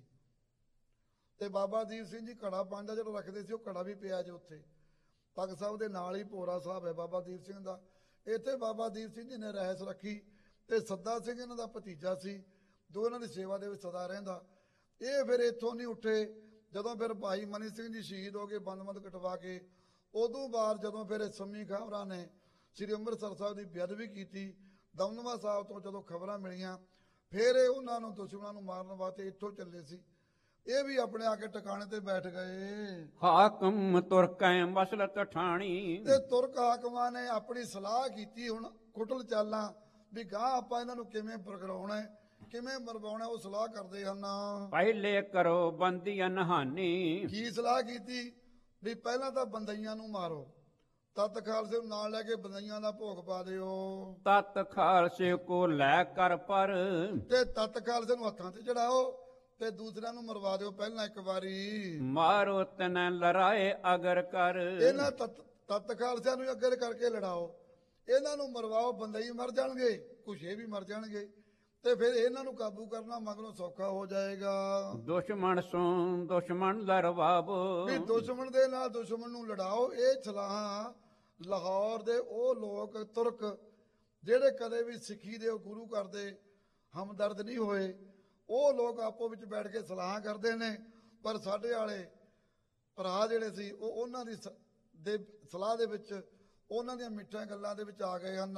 ਤੇ ਬਾਬਾ ਦੀਪ ਸਿੰਘ ਜੀ ਘੜਾ ਪਾਂਡਾ ਜਿਹੜਾ ਰੱਖਦੇ ਸੀ ਉਹ ਘੜਾ ਵੀ ਪਿਆ ਜੇ ਉੱਥੇ। ਤਖਤ ਸਾਹਿਬ ਦੇ ਨਾਲ ਹੀ ਭੋਰਾ ਸਾਹਿਬ ਹੈ ਬਾਬਾ ਦੀਪ ਸਿੰਘ ਦਾ। ਇੱਥੇ ਬਾਬਾ ਦੀਪ ਸਿੰਘ ਜੀ ਨੇ ਰਹਿਸ ਰੱਖੀ ਤੇ ਸੱਦਾ ਸਿੰਘ ਇਹਨਾਂ ਦਾ ਭਤੀਜਾ ਸੀ ਜੋ ਇਹਨਾਂ ਦੀ ਸੇਵਾ ਦੇ ਵਿੱਚ ਸਦਾ ਰਹਿੰਦਾ। ਇਹ ਫਿਰ ਇੱਥੋਂ ਨਹੀਂ ਉੱਠੇ ਜਦੋਂ ਫਿਰ ਭਾਈ ਮਨੀ ਸਿੰਘ ਜੀ ਸ਼ਹੀਦ ਹੋ ਗਏ ਬੰਦ ਕਟਵਾ ਕੇ। ਉਦੋਂ ਬਾਅਦ ਜਦੋਂ ਫਿਰ ਸੰਮੀ ਖਾਵਰਾ ਨੇ ਸ੍ਰੀ ਅੰਮ੍ਰਿਤਸਰ ਸਾਹਿਬ ਦੀ ਬੇਅਦਬੀ ਕੀਤੀ, ਦਮਦਮਾ ਸਾਹਿਬ ਤੋਂ ਜਦੋਂ ਖਬਰਾਂ ਮਿਲੀਆਂ ਫਿਰ ਇਹ ਉਹਨਾਂ ਨੂੰ ਦੁਸ਼ਮਣਾਂ ਨੂੰ ਮਾਰਨ ਵਾਸਤੇ ਇੱਥੋਂ ਚੱਲੇ ਸੀ। ਇਹ ਵੀ ਆਪਣੇ ਆ ਕੇ ਟਿਕਾਣੇ ਤੇ ਬੈਠ ਗਏ। ਹਾਕਮ ਤੁਰਕੈ ਮਸਲਤ ਠਾਣੀ। ਤੇ ਤੁਰਕ ਹਾਕਮਾਂ ਨੇ ਆਪਣੀ ਸਲਾਹ ਕੀਤੀ ਹੁਣ ਕੁਟਲ ਚਾਲਾਂ ਵੀ ਗਾਂ ਆਪਾਂ ਇਹਨਾਂ ਨੂੰ ਕਿਵੇਂ ਬਰਗਰਾਉਣਾ ਹੈ, ਕਿਵੇਂ ਮਰਵਾਉਣਾ, ਉਹ ਸਲਾਹ ਕਰਦੇ ਹਨ। ਪਹਿਲੇ ਕਰੋ ਬੰਦੀਆਂ ਨਹਾਨੀ। ਕੀ ਸਲਾਹ ਕੀਤੀ ਵੀ ਪਹਿਲਾਂ ਤਾਂ ਬੰਦਈਆਂ ਨੂੰ ਮਾਰੋ, ਤਤ ਖਾਲਸੇ ਨੂੰ ਨਾਲ ਲੈ ਕੇ ਬੰਦਈਆਂ ਦਾ ਭੋਗ ਪਾ ਦਿਓ ਤਤ ਖਾਲਸੇ ਕੋ ਲੈ ਕਰ ਪਰ ਤੇ ਤਤ ਖਾਲਸੇ ਨੂੰ ਹੱਥਾਂ ਤੇ ਚੜਾਓ ਤੇ ਦੂਸਰਿਆਂ ਨੂੰ ਮਰਵਾ ਦਿਓ ਪਹਿਲਾਂ ਇੱਕ ਵਾਰੀ। ਮਾਰੋ ਤਨੈ ਲੜਾਏ ਅਗਰ ਕਰ ਇਹਨਾਂ ਤਤ ਖਾਲਸਿਆਂ ਨੂੰ ਅੱਗੇ ਕਰਕੇ ਲੜਾਓ, ਇਹਨਾਂ ਨੂੰ ਮਰਵਾਓ, ਬੰਦਈ ਮਰ ਜਾਣਗੇ, ਕੁਛ ਇਹ ਵੀ ਮਰ ਜਾਣਗੇ ਤੇ ਫਿਰ ਇਹਨਾਂ ਨੂੰ ਕਾਬੂ ਕਰਨਾ ਮਗਰੋਂ ਸੌਖਾ ਹੋ ਜਾਏਗਾ। ਦੁਸ਼ਮਣ ਸੋਂ ਦੁਸ਼ਮਣ ਲੜਵਾਵੋ ਵੀ ਦੁਸ਼ਮਣ ਦੇ ਨਾਲ ਦੁਸ਼ਮਣ ਨੂੰ ਲੜਾਓ। ਇਹ ਸਲਾਹਾਂ ਲਾਹੌਰ ਦੇ ਉਹ ਲੋਕ ਤੁਰਕ ਜਿਹੜੇ ਕਦੇ ਵੀ ਸਿੱਖੀ ਦੇ ਗੁਰੂ ਘਰ ਦੇ ਹਮਦਰਦ ਨਹੀਂ ਹੋਏ, ਉਹ ਲੋਕ ਆਪੋ ਵਿੱਚ ਬੈਠ ਕੇ ਸਲਾਹਾਂ ਕਰਦੇ ਨੇ। ਪਰ ਸਾਡੇ ਵਾਲੇ ਭਰਾ ਜਿਹੜੇ ਸੀ ਉਹ ਉਹਨਾਂ ਦੀ ਸਲਾਹ ਦੇ ਵਿੱਚ, ਉਹਨਾਂ ਦੀਆਂ ਮਿੱਠੀਆਂ ਗੱਲਾਂ ਦੇ ਵਿੱਚ ਆ ਗਏ ਹਨ।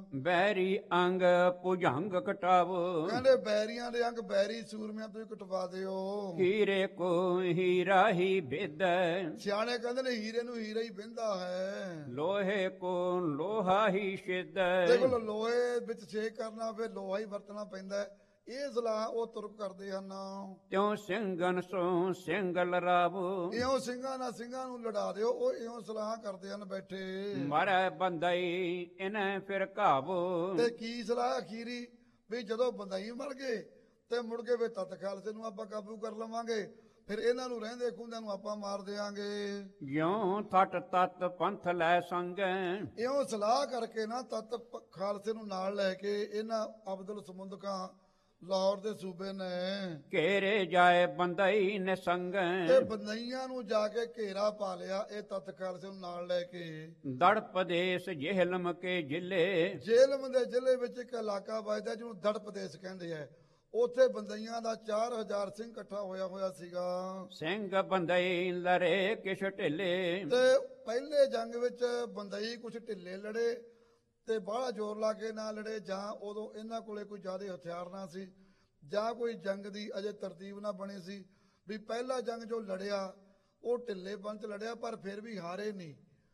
ਬੈਰੀ ਅੰਗ ਭੁਜੰਗ ਕਟਾਵੋ ਕਹਿੰਦੇ ਬੈਰੀਆਂ ਦੇ ਅੰਗ ਬੈਰੀ ਸੂਰਮਿਆਂ ਤੋਂ ਹੀ ਕਟਵਾ ਦਿਓ। ਹੀਰੇ ਕੋ ਹੀਰਾ ਹੀ ਵਿਦੈ ਸਿਆਣੇ ਕਹਿੰਦੇ ਨੇ ਹੀਰੇ ਨੂੰ ਹੀਰਾ ਹੀ ਵਿੰਦਾ ਹੈ। ਲੋਹੇ ਕੋ ਲੋਹਾ ਹੀ ਸਿੱਧੈ ਦੇਖੋ ਲੋਹੇ ਵਿੱਚ ਛੇਕ ਕਰਨਾ ਫਿਰ ਲੋਹਾ ਹੀ ਵਰਤਣਾ ਪੈਂਦਾ ਹੈ। ਇਹ ਸਲਾਹ ਉਹ ਤੁਰਕ ਕਰਦੇ ਹਨ। ਤਿਉ ਸਿੰਘਨ ਸੋ ਸਿੰਘ ਲੜਾਵੋ ਇਉਂ ਸਿੰਘਾਂ ਨਾਲ ਸਿੰਘਾਂ ਨੂੰ ਲੜਾ ਦਿਓ, ਉਹ ਇਉਂ ਸਲਾਹ ਕਰਦੇ ਹਨ ਬੈਠੇ। ਮਰੈ ਬੰਦਈ ਇਨੈ ਫਿਰ ਘਾਵੋ ਤੇ ਕੀ ਸਲਾਹ ਅਖੀਰੀ ਵੀ ਜਦੋਂ ਬੰਦਾਈ ਮਰ ਗਏ ਤੇ ਮੁੜ ਕੇ ਵੀ ਤਤ ਖਾਲਸੇ ਨੂੰ ਆਪਾਂ ਕਾਬੂ ਕਰ ਲਵਾਂਗੇ, ਫਿਰ ਇਹਨਾਂ ਨੂੰ ਰਹਿੰਦੇ ਖੁੰਦਿਆਂ ਨੂੰ ਆਪਾਂ ਮਾਰ ਦਿਆਂਗੇ। ਜਿਉ ਥਟ ਤਤ ਪੰਥ ਲੈ ਸੰਗੈ ਇਉਂ ਸਲਾਹ ਕਰਕੇ ਨਾ ਤਤ ਖਾਲਸੇ ਨੂੰ ਨਾਲ ਲੈ ਕੇ ਇਹਨਾਂ ਅਬਦੁਲ ਸਮੁੰਦਕਾਂ ਲਾਹੌਰ ਦੇ ਸੂਬੇ ਨੇ ਘੇਰੇ ਜਾਏ ਬੰਦਈ ਨੇ ਸੰਗੈ ਤੇ ਬੰਦਈਆਂ ਨੂੰ ਜਾ ਕੇ ਘੇਰਾ ਪਾ ਲਿਆ। ਇਹ ਤਤ ਖਾਲਸੇ ਨੂੰ ਨਾਲ ਲੈ ਕੇ ਦੜਪ ਦੇਸ ਜਿਹਲਮ ਕੇ ਜ਼ਿਲ੍ਹੇ ਜੇਲਮ ਦੇ ਜ਼ਿਲ੍ਹੇ ਵਿੱਚ ਇੱਕ ਇਲਾਕਾ ਵੱਜਦਾ ਜਿਹਨੂੰ ਦੜਪ ਦੇਸ ਕਹਿੰਦੇ ਆ। ਉੱਥੇ ਬੰਦਈਆਂ ਦਾ 4000 ਸਿੰਘ ਇਕੱਠਾ ਹੋਇਆ ਸੀਗਾ। ਸਿੰਘ ਬੰਦਈ ਲੜੇ ਕਿਛ ਢਿੱਲੇ ਤੇ ਪਹਿਲੇ ਜੰਗ ਵਿੱਚ ਬੰਦਈ ਕੁਝ ਢਿੱਲੇ ਲੜੇ ਤੇ ਬਾਹਲਾ ਜ਼ੋਰ ਲਾ ਕੇ ਨਾ ਲੜੇ, ਜਾਂ ਉਦੋਂ ਇਹਨਾਂ ਕੋਲੇ ਕੋਈ ਜ਼ਿਆਦਾ ਹਥਿਆਰ ਨਾ ਸੀ, ਜਾਂ ਕੋਈ ਜੰਗ ਦੀ ਅਜੇ ਤਰਤੀਬ ਨਾ ਬਣੀ ਸੀ। ਵੀ ਪਹਿਲਾ ਜੰਗ ਜੋ ਲੜਿਆ ਉਹ ਢਿੱਲੇ ਪੰਚ ਲੜਿਆ, ਪਰ ਫਿਰ ਵੀ ਹਾਰੇ ਨਹੀਂ।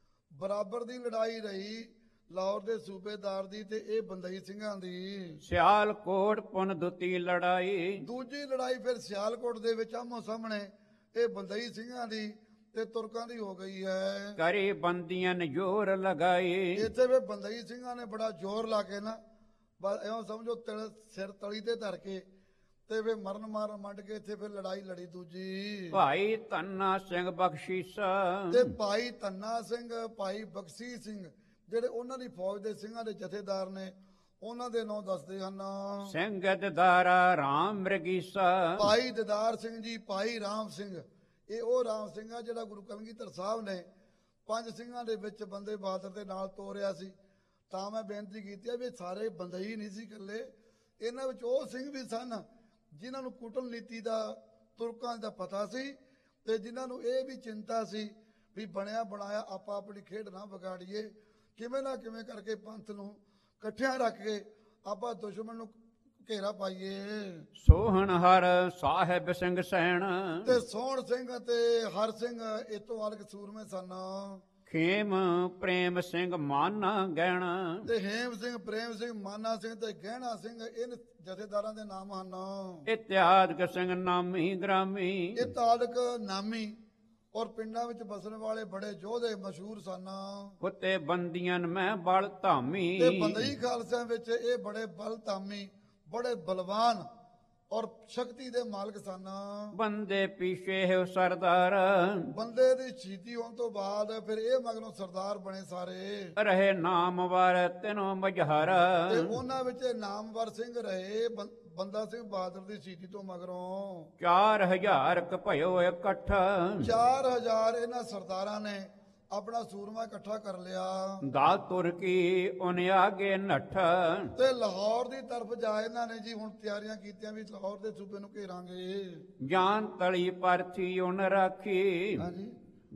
ਬਰਾਬਰ ਦੀ ਲੜਾਈ ਰਹੀ ਲਾਹੌਰ ਦੇ ਸੂਬੇਦਾਰ ਦੀ ਤੇ ਇਹ ਬੰਦਈ ਸਿੰਘਾਂ ਦੀ। ਸਿਆਲਕੋਟ ਪੁਨ ਦੁਤੀ ਲੜਾਈ ਦੂਜੀ ਲੜਾਈ ਫਿਰ ਸਿਆਲਕੋਟ ਦੇ ਵਿੱਚ ਆਮੋ ਸਾਹਮਣੇ ਇਹ ਬੰਦਈ ਸਿੰਘਾਂ ਦੀ ਤੇ ਤੁਰਕਾਂ ਦੀ ਹੋ ਗਈ ਹੈ। ਕਰੀ ਬੰਦੀਆਂ ਨੇ ਜ਼ੋਰ ਲਗਾਈ ਇੱਥੇ ਵੀ ਬੰਦਈ ਸਿੰਘਾਂ ਨੇ ਬੜਾ ਜ਼ੋਰ ਲਾ ਕੇ ਨਾ ਬਸ ਇਉਂ ਸਮਝੋ ਸਿਰ ਤਲੀ ਤੇ ਧਰ ਕੇ ਤੇ ਫਿਰ ਮਰਨ ਮਾਰ ਮੰਡ ਕੇ ਇੱਥੇ ਫਿਰ ਲੜਾਈ ਲੜੀ ਦੂਜੀ। ਭਾਈ ਧੰਨਾ ਸਿੰਘ ਬਖਸ਼ੀਸਾ ਤੇ ਭਾਈ ਧੰਨਾ ਸਿੰਘ ਭਾਈ ਬਖਸ਼ੀ ਸਿੰਘ ਜਿਹੜੇ ਉਹਨਾਂ ਦੀ ਫੌਜ ਦੇ ਸਿੰਘਾਂ ਦੇ ਜਥੇਦਾਰ ਨੇ, ਉਹਨਾਂ ਦੇ ਨਾਂ ਦੱਸਦੇ ਹਨ। ਸਿੰਘ ਦਦਾਰਾ ਰਾਮ ਮ੍ਰਿਗੀਸਾ ਭਾਈ ਦਿਦਾਰ ਸਿੰਘ ਜੀ, ਭਾਈ ਰਾਮ ਸਿੰਘ, ਇਹ ਉਹ ਰਾਮ ਸਿੰਘ ਆ ਜਿਹੜਾ ਗੁਰੂ ਕਲਗੀਧਰ ਸਾਹਿਬ ਨੇ 5 ਸਿੰਘਾਂ ਦੇ ਵਿੱਚ ਬੰਦੇ ਬਹਾਦਰ ਦੇ ਨਾਲ ਤੋਰਿਆ ਸੀ। ਤਾਂ ਮੈਂ ਬੇਨਤੀ ਕੀਤੀ ਹੈ ਵੀ ਸਾਰੇ ਬੰਦੇ ਹੀ ਨਹੀਂ ਸੀ ਇਕੱਲੇ, ਇਹਨਾਂ ਵਿੱਚ ਉਹ ਸਿੰਘ ਵੀ ਸਨ ਜਿਨ੍ਹਾਂ ਨੂੰ ਕੂਟਨੀਤੀ ਦਾ ਤੁਰਕਾਂ ਦਾ ਪਤਾ ਸੀ ਤੇ ਜਿਨ੍ਹਾਂ ਨੂੰ ਇਹ ਵੀ ਚਿੰਤਾ ਸੀ ਵੀ ਬਣਿਆ ਬਣਾਇਆ ਆਪਾਂ ਆਪਣੀ ਖੇਡ ਨਾ ਵਿਗਾੜੀਏ, ਕਿਵੇਂ ਨਾ ਕਿਵੇਂ ਕਰਕੇ ਪੰਥ ਨੂੰ ਇਕੱਠਿਆਂ ਰੱਖ ਕੇ ਆਪਾਂ ਦੁਸ਼ਮਣ ਨੂੰ ਘੇਰਾ ਪਾਈਏ। ਸੋਹਣ ਹਰ ਸਾਹਿਬ ਸਿੰਘ ਸੈਣ ਤੇ ਸੋਹਣ ਸਿੰਘ ਤੇ ਹਰ ਸਿੰਘ ਇਤੋਂ ਅਲਗ ਸੂਰਮੇ ਸਨ। ਖੇਮ ਪ੍ਰੇਮ ਸਿੰਘ ਮਾਨਾ ਗਹਿਣਾ ਤੇ ਹੇਮ ਸਿੰਘ, ਪ੍ਰੇਮ ਸਿੰਘ, ਮਾਨਾ ਸਿੰਘ ਤੇ ਗਹਿਣਾ ਸਿੰਘ ਇਹ ਜਥੇਦਾਰਾਂ ਦੇ ਨਾਮ ਹਨ। ਇਤਿਆਦਿਕ ਸਿੰਘ ਨਾਮੀ ਗ੍ਰਾਮੀ ਇਹ ਤਾਲਕ ਨਾਮੀ ਔਰ ਪਿੰਡਾਂ ਵਿੱਚ ਬਸਣ ਵਾਲੇ ਬੜੇ ਯੋਧੇ ਮਸ਼ਹੂਰ ਸਨ। ਕੁੱਤੇ ਬੰਦੀਆਂ ਮੈਂ ਬਲ ਧਾਮੀ ਤੇ ਬੰਦਈ ਖਾਲਸਿਆਂ ਵਿੱਚ ਇਹ ਬੜੇ ਬਲ ਧਾਮੀ, ਬੜੇ ਬਲਵਾਨ ਔਰ ਸ਼ਕਤੀ ਦੇ ਮਾਲਕ ਸਨ। ਬੰਦੇ ਪੀਛੇ ਹੈ ਸਰਦਾਰ ਬੰਦੇ ਦੀ ਸ਼ਹੀਦੀ ਹੋਣ ਤੋਂ ਬਾਅਦ ਫਿਰ ਇਹ ਮਗਰੋਂ ਸਰਦਾਰ ਬਣੇ ਸਾਰੇ। ਰਹੇ ਨਾਮਵਰ ਤੈਨੋ ਮਝਹਰ ਤੇ ਉਹਨਾਂ ਵਿੱਚ ਨਾਮਵਰ ਸਿੰਘ ਰਹੇ ਬੰਦਾ ਸਿੰਘ ਬਹਾਦਰ ਦੀ ਸ਼ਹੀਦੀ ਤੋਂ ਮਗਰੋਂ 4000 ਕ ਭਇਓ ਇਕੱਠ 4000 ਇਹਨਾਂ ਸਰਦਾਰਾਂ ਨੇ ਆਪਣਾ ਸੂਰਮਾ ਇਕੱਠਾ ਕਰ ਲਿਆ। ਦਾ ਤੁਰਕੀ ਉਹਨੇ ਆਗੇ ਨੱਠ ਤੇ ਲਾਹੌਰ ਦੀ ਤਰਫ ਜਾ ਇਹਨਾਂ ਨੇ ਜੀ ਹੁਣ ਤਿਆਰੀਆਂ ਕੀਤੀਆਂ ਵੀ ਲਾਹੌਰ ਦੇ ਸੂਬੇ ਨੂੰ ਘੇਰਾਂਗੇ। ਜਾਨ ਤਲੀ ਪਰ ਥੀ ਉਨ ਰਾਖੀ ਹਾਂਜੀ,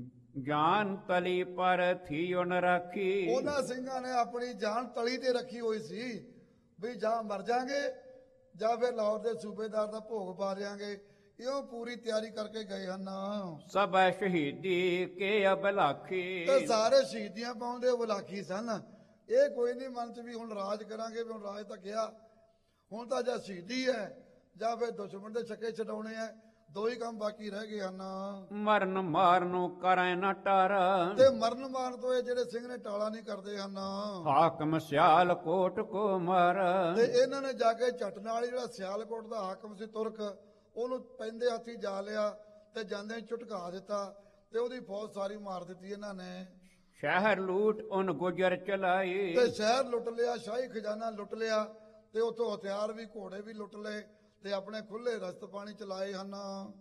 ਜਾਨ ਤਲੀ ਪਰ ਥੀ ਉਨ ਰਾਖੀ ਉਹਨਾਂ ਸਿੰਘਾਂ ਨੇ ਆਪਣੀ ਜਾਨ ਤਲੀ ਤੇ ਰੱਖੀ ਹੋਈ ਸੀ ਵੀ ਜਾਂ ਮਰ ਜਾਾਂਗੇ ਜਾਂ ਫਿਰ ਲਾਹੌਰ ਦੇ ਸੂਬੇਦਾਰ ਦਾ ਭੋਗ ਪਾ ਦਿਆਂਗੇ। ਇਉਂ ਪੂਰੀ ਤਿਆਰੀ ਕਰਕੇ ਗਏ ਹਨ। ਸਭ ਸ਼ਹੀਦੀ ਕੇ ਅਬਲਾਖੀ ਤੇ ਸਾਰੇ ਸ਼ਹੀਦੀਆਂ ਪਾਉਂਦੇ ਬਲਾਖੀ ਸਨ। ਇਹ ਕੋਈ ਨਹੀਂ ਮਨ ਚ ਵੀ ਹੁਣ ਰਾਜ ਕਰਾਂਗੇ, ਵੀ ਹੁਣ ਰਾਜ ਤਾਂ ਗਿਆ, ਹੁਣ ਤਾਂ ਜਾਂ ਸ਼ਹੀਦੀ ਹੈ ਜਾਂ ਫਿਰ ਦੁਸ਼ਮਣ ਦੇ ਛੱਕੇ ਛਡਾਉਣੇ ਆ। ਦੋ ਹੀ ਕੰਮ ਬਾਕੀ ਰਹਿ ਗਏ ਹਨ। ਮਰਨ ਮਾਰਨੋਂ ਕਰੈ ਨ ਟਰ, ਤੇ ਮਰਨ ਮਾਰਨ ਤੋਂ ਇਹ ਜਿਹੜੇ ਸਿੰਘ ਨੇ ਟਾਲਾ ਨਹੀਂ ਕਰਦੇ ਹਨ। ਹਾਕਮ ਸਿਆਲ ਕੋਟ ਕੋ ਮਰ, ਤੇ ਇਹਨਾਂ ਨੇ ਜਾ ਕੇ ਝੱਟ ਨਾਲ ਹੀ ਜਿਹੜਾ ਸਿਆਲਕੋਟ ਦਾ ਹਾਕਮ ਸੀ ਤੁਰਕ, ਉਹਨੂੰ ਪੈਂਦੇ ਹੱਥੀ ਜਾ ਲਿਆ ਤੇ ਜਾਂਦੇ ਝੁਟਕਾ ਦਿੱਤਾ ਤੇ ਉਹਦੀ ਫੌਜ ਸਾਰੀ ਮਾਰ ਦਿੱਤੀ ਇਹਨਾਂ ਨੇ। ਸ਼ਹਿਰ ਲੂਟ ਉਨ ਗੁਜਰ ਚਲਾਈ, ਤੇ ਸ਼ਹਿਰ ਲੁੱਟ ਲਿਆ, ਸ਼ਾਹੀ ਖਜ਼ਾਨਾ ਲੁੱਟ ਲਿਆ ਤੇ ਉੱਥੋਂ ਹਥਿਆਰ ਵੀ ਘੋੜੇ ਵੀ ਲੁੱਟ ਲਏ ਤੇ ਆਪਣੇ ਖੁੱਲੇ ਰਸਤ ਪਾਣੀ ਚਲਾਏ ਹਨ।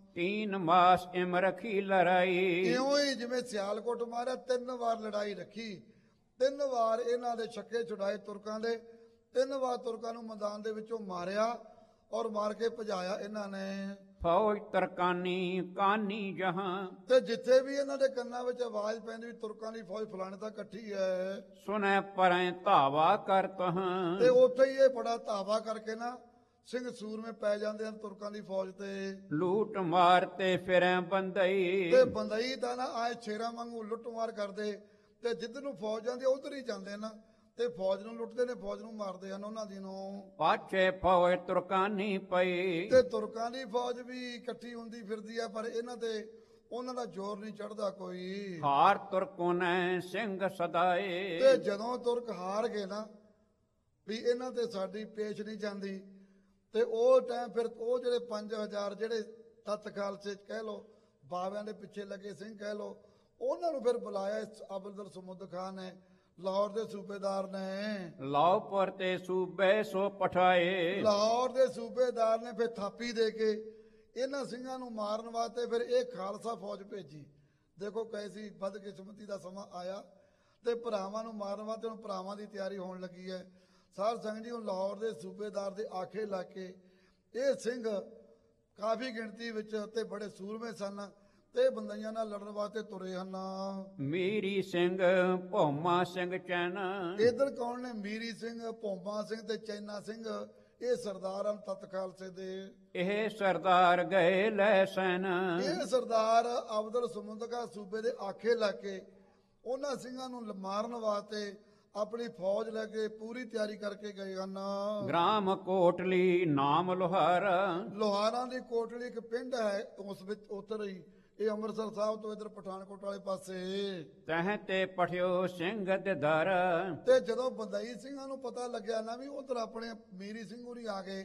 3 ਮਾਸ ਇਮ ਰਖੀ ਲੜਾਈ, ਇਉਂ ਹੀ ਜਿਵੇਂ ਸਿਆਲਕੋਟ ਮਾਰਿਆ 3 ਵਾਰ ਲੜਾਈ ਰੱਖੀ, 3 ਵਾਰ ਇਹਨਾਂ ਦੇ ਛੱਕੇ ਛੁਡਾਏ ਤੁਰਕਾਂ ਦੇ, 3 ਵਾਰ ਤੁਰਕਾਂ ਨੂੰ ਮੈਦਾਨ ਦੇ ਵਿੱਚੋਂ ਮਾਰਿਆ ਔਰ ਮਾਰ ਕੇ ਭਜਾਇਆ ਇਹਨਾਂ ਨੇ। ਫੌਜ ਤਰਕਾਨੀ ਕਾਨੀ ਜਹਾਂ, ਤੇ ਜਿੱਥੇ ਵੀ ਇਹਨਾਂ ਦੇ ਕੰਨਾਂ ਵਿੱਚ ਆਵਾਜ਼ ਪੈਂਦੀ ਵੀ ਤੁਰਕਾਂ ਦੀ ਫੌਜ ਫਲਾਣੇ ਤਾਂ ਇਕੱਠੀ ਹੈ, ਸੁਨੈ ਪਰੈ ਧਾਵਾ ਕਰਤ ਹਾਂ, ਤੇ ਉੱਥੇ ਹੀ ਇਹ ਬੜਾ ਧਾਵਾ ਕਰਕੇ ਨਾ ਸਿੰਘ ਸੂਰਮੇ ਪੈ ਜਾਂਦੇ ਹਨ ਤੁਰਕਾਂ ਦੀ ਫੌਜ ਤੇ। ਲੂਟ ਮਾਰ ਤੇ ਫਿਰੈ ਬੰਦਈ, ਤੇ ਬੰਦਈ ਤਾਂ ਨਾ ਆਏ ਸ਼ੇਰਾਂ ਵਾਂਗੂ ਲੁੱਟਮਾਰ ਕਰਦੇ ਤੇ ਜਿੱਧਰ ਨੂੰ ਫੌਜ ਜਾਂਦੀ ਉਧਰ ਹੀ ਜਾਂਦੇ ਨਾ, ਤੇ ਫੌਜ ਨੂੰ ਲੁੱਟਦੇ ਨੇ, ਫੌਜ ਨੂੰ ਮਾਰਦੇ ਹਨ ਉਹਨਾਂ ਦੀ ਨੂੰ। ਪਾਛੇ ਫੌਜ ਤੁਰਕਾਨੀ ਪਈ, ਤੇ ਤੁਰਕਾਂ ਦੀ ਫੌਜ ਵੀ ਇਕੱਠੀ ਹੁੰਦੀ ਫਿਰਦੀ ਹੈ ਪਰ ਇਹਨਾਂ ਤੇ ਉਹਨਾਂ ਦਾ ਜ਼ੋਰ ਨਹੀਂ ਚੜਦਾ ਕੋਈ। ਹਾਰ ਤੁਰਕੋ ਨੈ ਸਿੰਘ ਸਦਾਏ, ਤੇ ਜਦੋਂ ਤੁਰਕ ਹਾਰ ਗਏ ਨਾ ਵੀ ਇਹਨਾਂ ਤੇ ਸਾਡੀ ਪੇਸ਼ ਨਹੀਂ ਜਾਂਦੀ, ਤੇ ਉਹ ਟਾਈਮ ਫਿਰ ਉਹ ਜਿਹੜੇ 5000 ਜਿਹੜੇ ਤਤ ਖਾਲਸੇ ਕਹਿ ਲੋ ਬਾਵਿਆਂ ਦੇ ਪਿੱਛੇ ਲੱਗੇ ਸਿੰਘ ਕਹਿ ਲੋ, ਉਹਨਾਂ ਨੂੰ ਫਿਰ ਬੁਲਾਇਆ ਅਬਦੁਲ ਸਮੁੱਦ ਖਾਨ ਨੇ, ਲਾਹੌਰ ਦੇ ਸੂਬੇਦਾਰ ਨੇ। ਲਾਹੌਰ ਤੇ ਸੂਬੇ ਸੋ ਪਠਾਏ, ਲਾਹੌਰ ਦੇ ਸੂਬੇਦਾਰ ਨੇ ਫਿਰ ਥਾਪੀ ਦੇ ਕੇ ਇਹਨਾਂ ਸਿੰਘਾਂ ਨੂੰ ਮਾਰਨ ਵਾਸਤੇ ਫਿਰ ਇਹ ਖਾਲਸਾ ਫੌਜ ਭੇਜੀ। ਦੇਖੋ ਕੈਸੀ ਬਦਕਿਸਮਤੀ ਦਾ ਸਮਾਂ ਆਇਆ ਤੇ ਭਰਾਵਾਂ ਨੂੰ ਮਾਰਨ ਵਾਸਤੇ ਹੁਣ ਭਰਾਵਾਂ ਦੀ ਤਿਆਰੀ ਹੋਣ ਲੱਗੀ ਹੈ। ਸਾਧ ਸੰਗਤ ਜੀ, ਹੁਣ ਲਾਹੌਰ ਦੇ ਸੂਬੇਦਾਰ ਦੇ ਆਖੇ ਲਾ ਕੇ ਇਹ ਸਿੰਘ ਕਾਫੀ ਗਿਣਤੀ ਵਿੱਚ ਤੇ ਬੜੇ ਸੂਰਮੇ ਸਨ ਤੇ ਬੰਦਈਆਂ ਨਾਲ ਲੜਨ ਵਾਸਤੇ ਤੁਰੇ ਹਨ। ਮੀਰੀ ਸਿੰਘ ਭੌਮਾ ਸਿੰਘ ਚੈਨਾ, ਇਧਰ ਕੌਣ ਨੇ? ਮੀਰੀ ਸਿੰਘ, ਭੌਮਾ ਸਿੰਘ ਤੇ ਚੈਨਾ ਸਿੰਘ, ਇਹ ਸਰਦਾਰ ਹਨ ਤਤ ਖਾਲਸੇ ਦੇ। ਇਹ ਸਰਦਾਰ ਗਏ ਲੈ ਸੈਨ, ਇਹ ਸਰਦਾਰ ਅਬਦੁਲ ਸਮੁੰਦਕਾ ਸੂਬੇ ਦੇ ਆਖੇ ਲਾ ਕੇ ਉਹਨਾਂ ਸਿੰਘਾਂ ਨੂੰ ਮਾਰਨ ਵਾਸਤੇ ਆਪਣੀ ਫੌਜ ਲੈ ਕੇ ਪੂਰੀ ਤਿਆਰੀ ਕਰਕੇ ਗਏ ਹਨ। ਗ੍ਰਾਮ ਕੋਟਲੀ ਨਾਮ ਲੋਹਾਰ, ਲੋਹਾਰਾਂ ਦੀ ਕੋਟਲੀ ਇੱਕ ਪਿੰਡ ਹੈ, ਉਸ ਵਿੱਚ ਉਤਰ ਹੀ ਇਹ ਅੰਮ੍ਰਿਤਸਰ ਸਾਹਿਬ ਤੋਂ ਇਧਰ ਪਠਾਨਕੋਟ ਵਾਲੇ ਪਾਸੇ। ਤਹ ਤੇ ਪਠਿਓ ਸਿੰਘ ਦੇ ਦਰ, ਤੇ ਜਦੋਂ ਬੰਦਈ ਸਿੰਘਾਂ ਨੂੰ ਪਤਾ ਲੱਗਿਆ ਨਾ ਵੀ ਉਧਰ ਆਪਣੇ ਮੀਰੀ ਸਿੰਘ ਹੋਰੀ ਆ ਗਏ,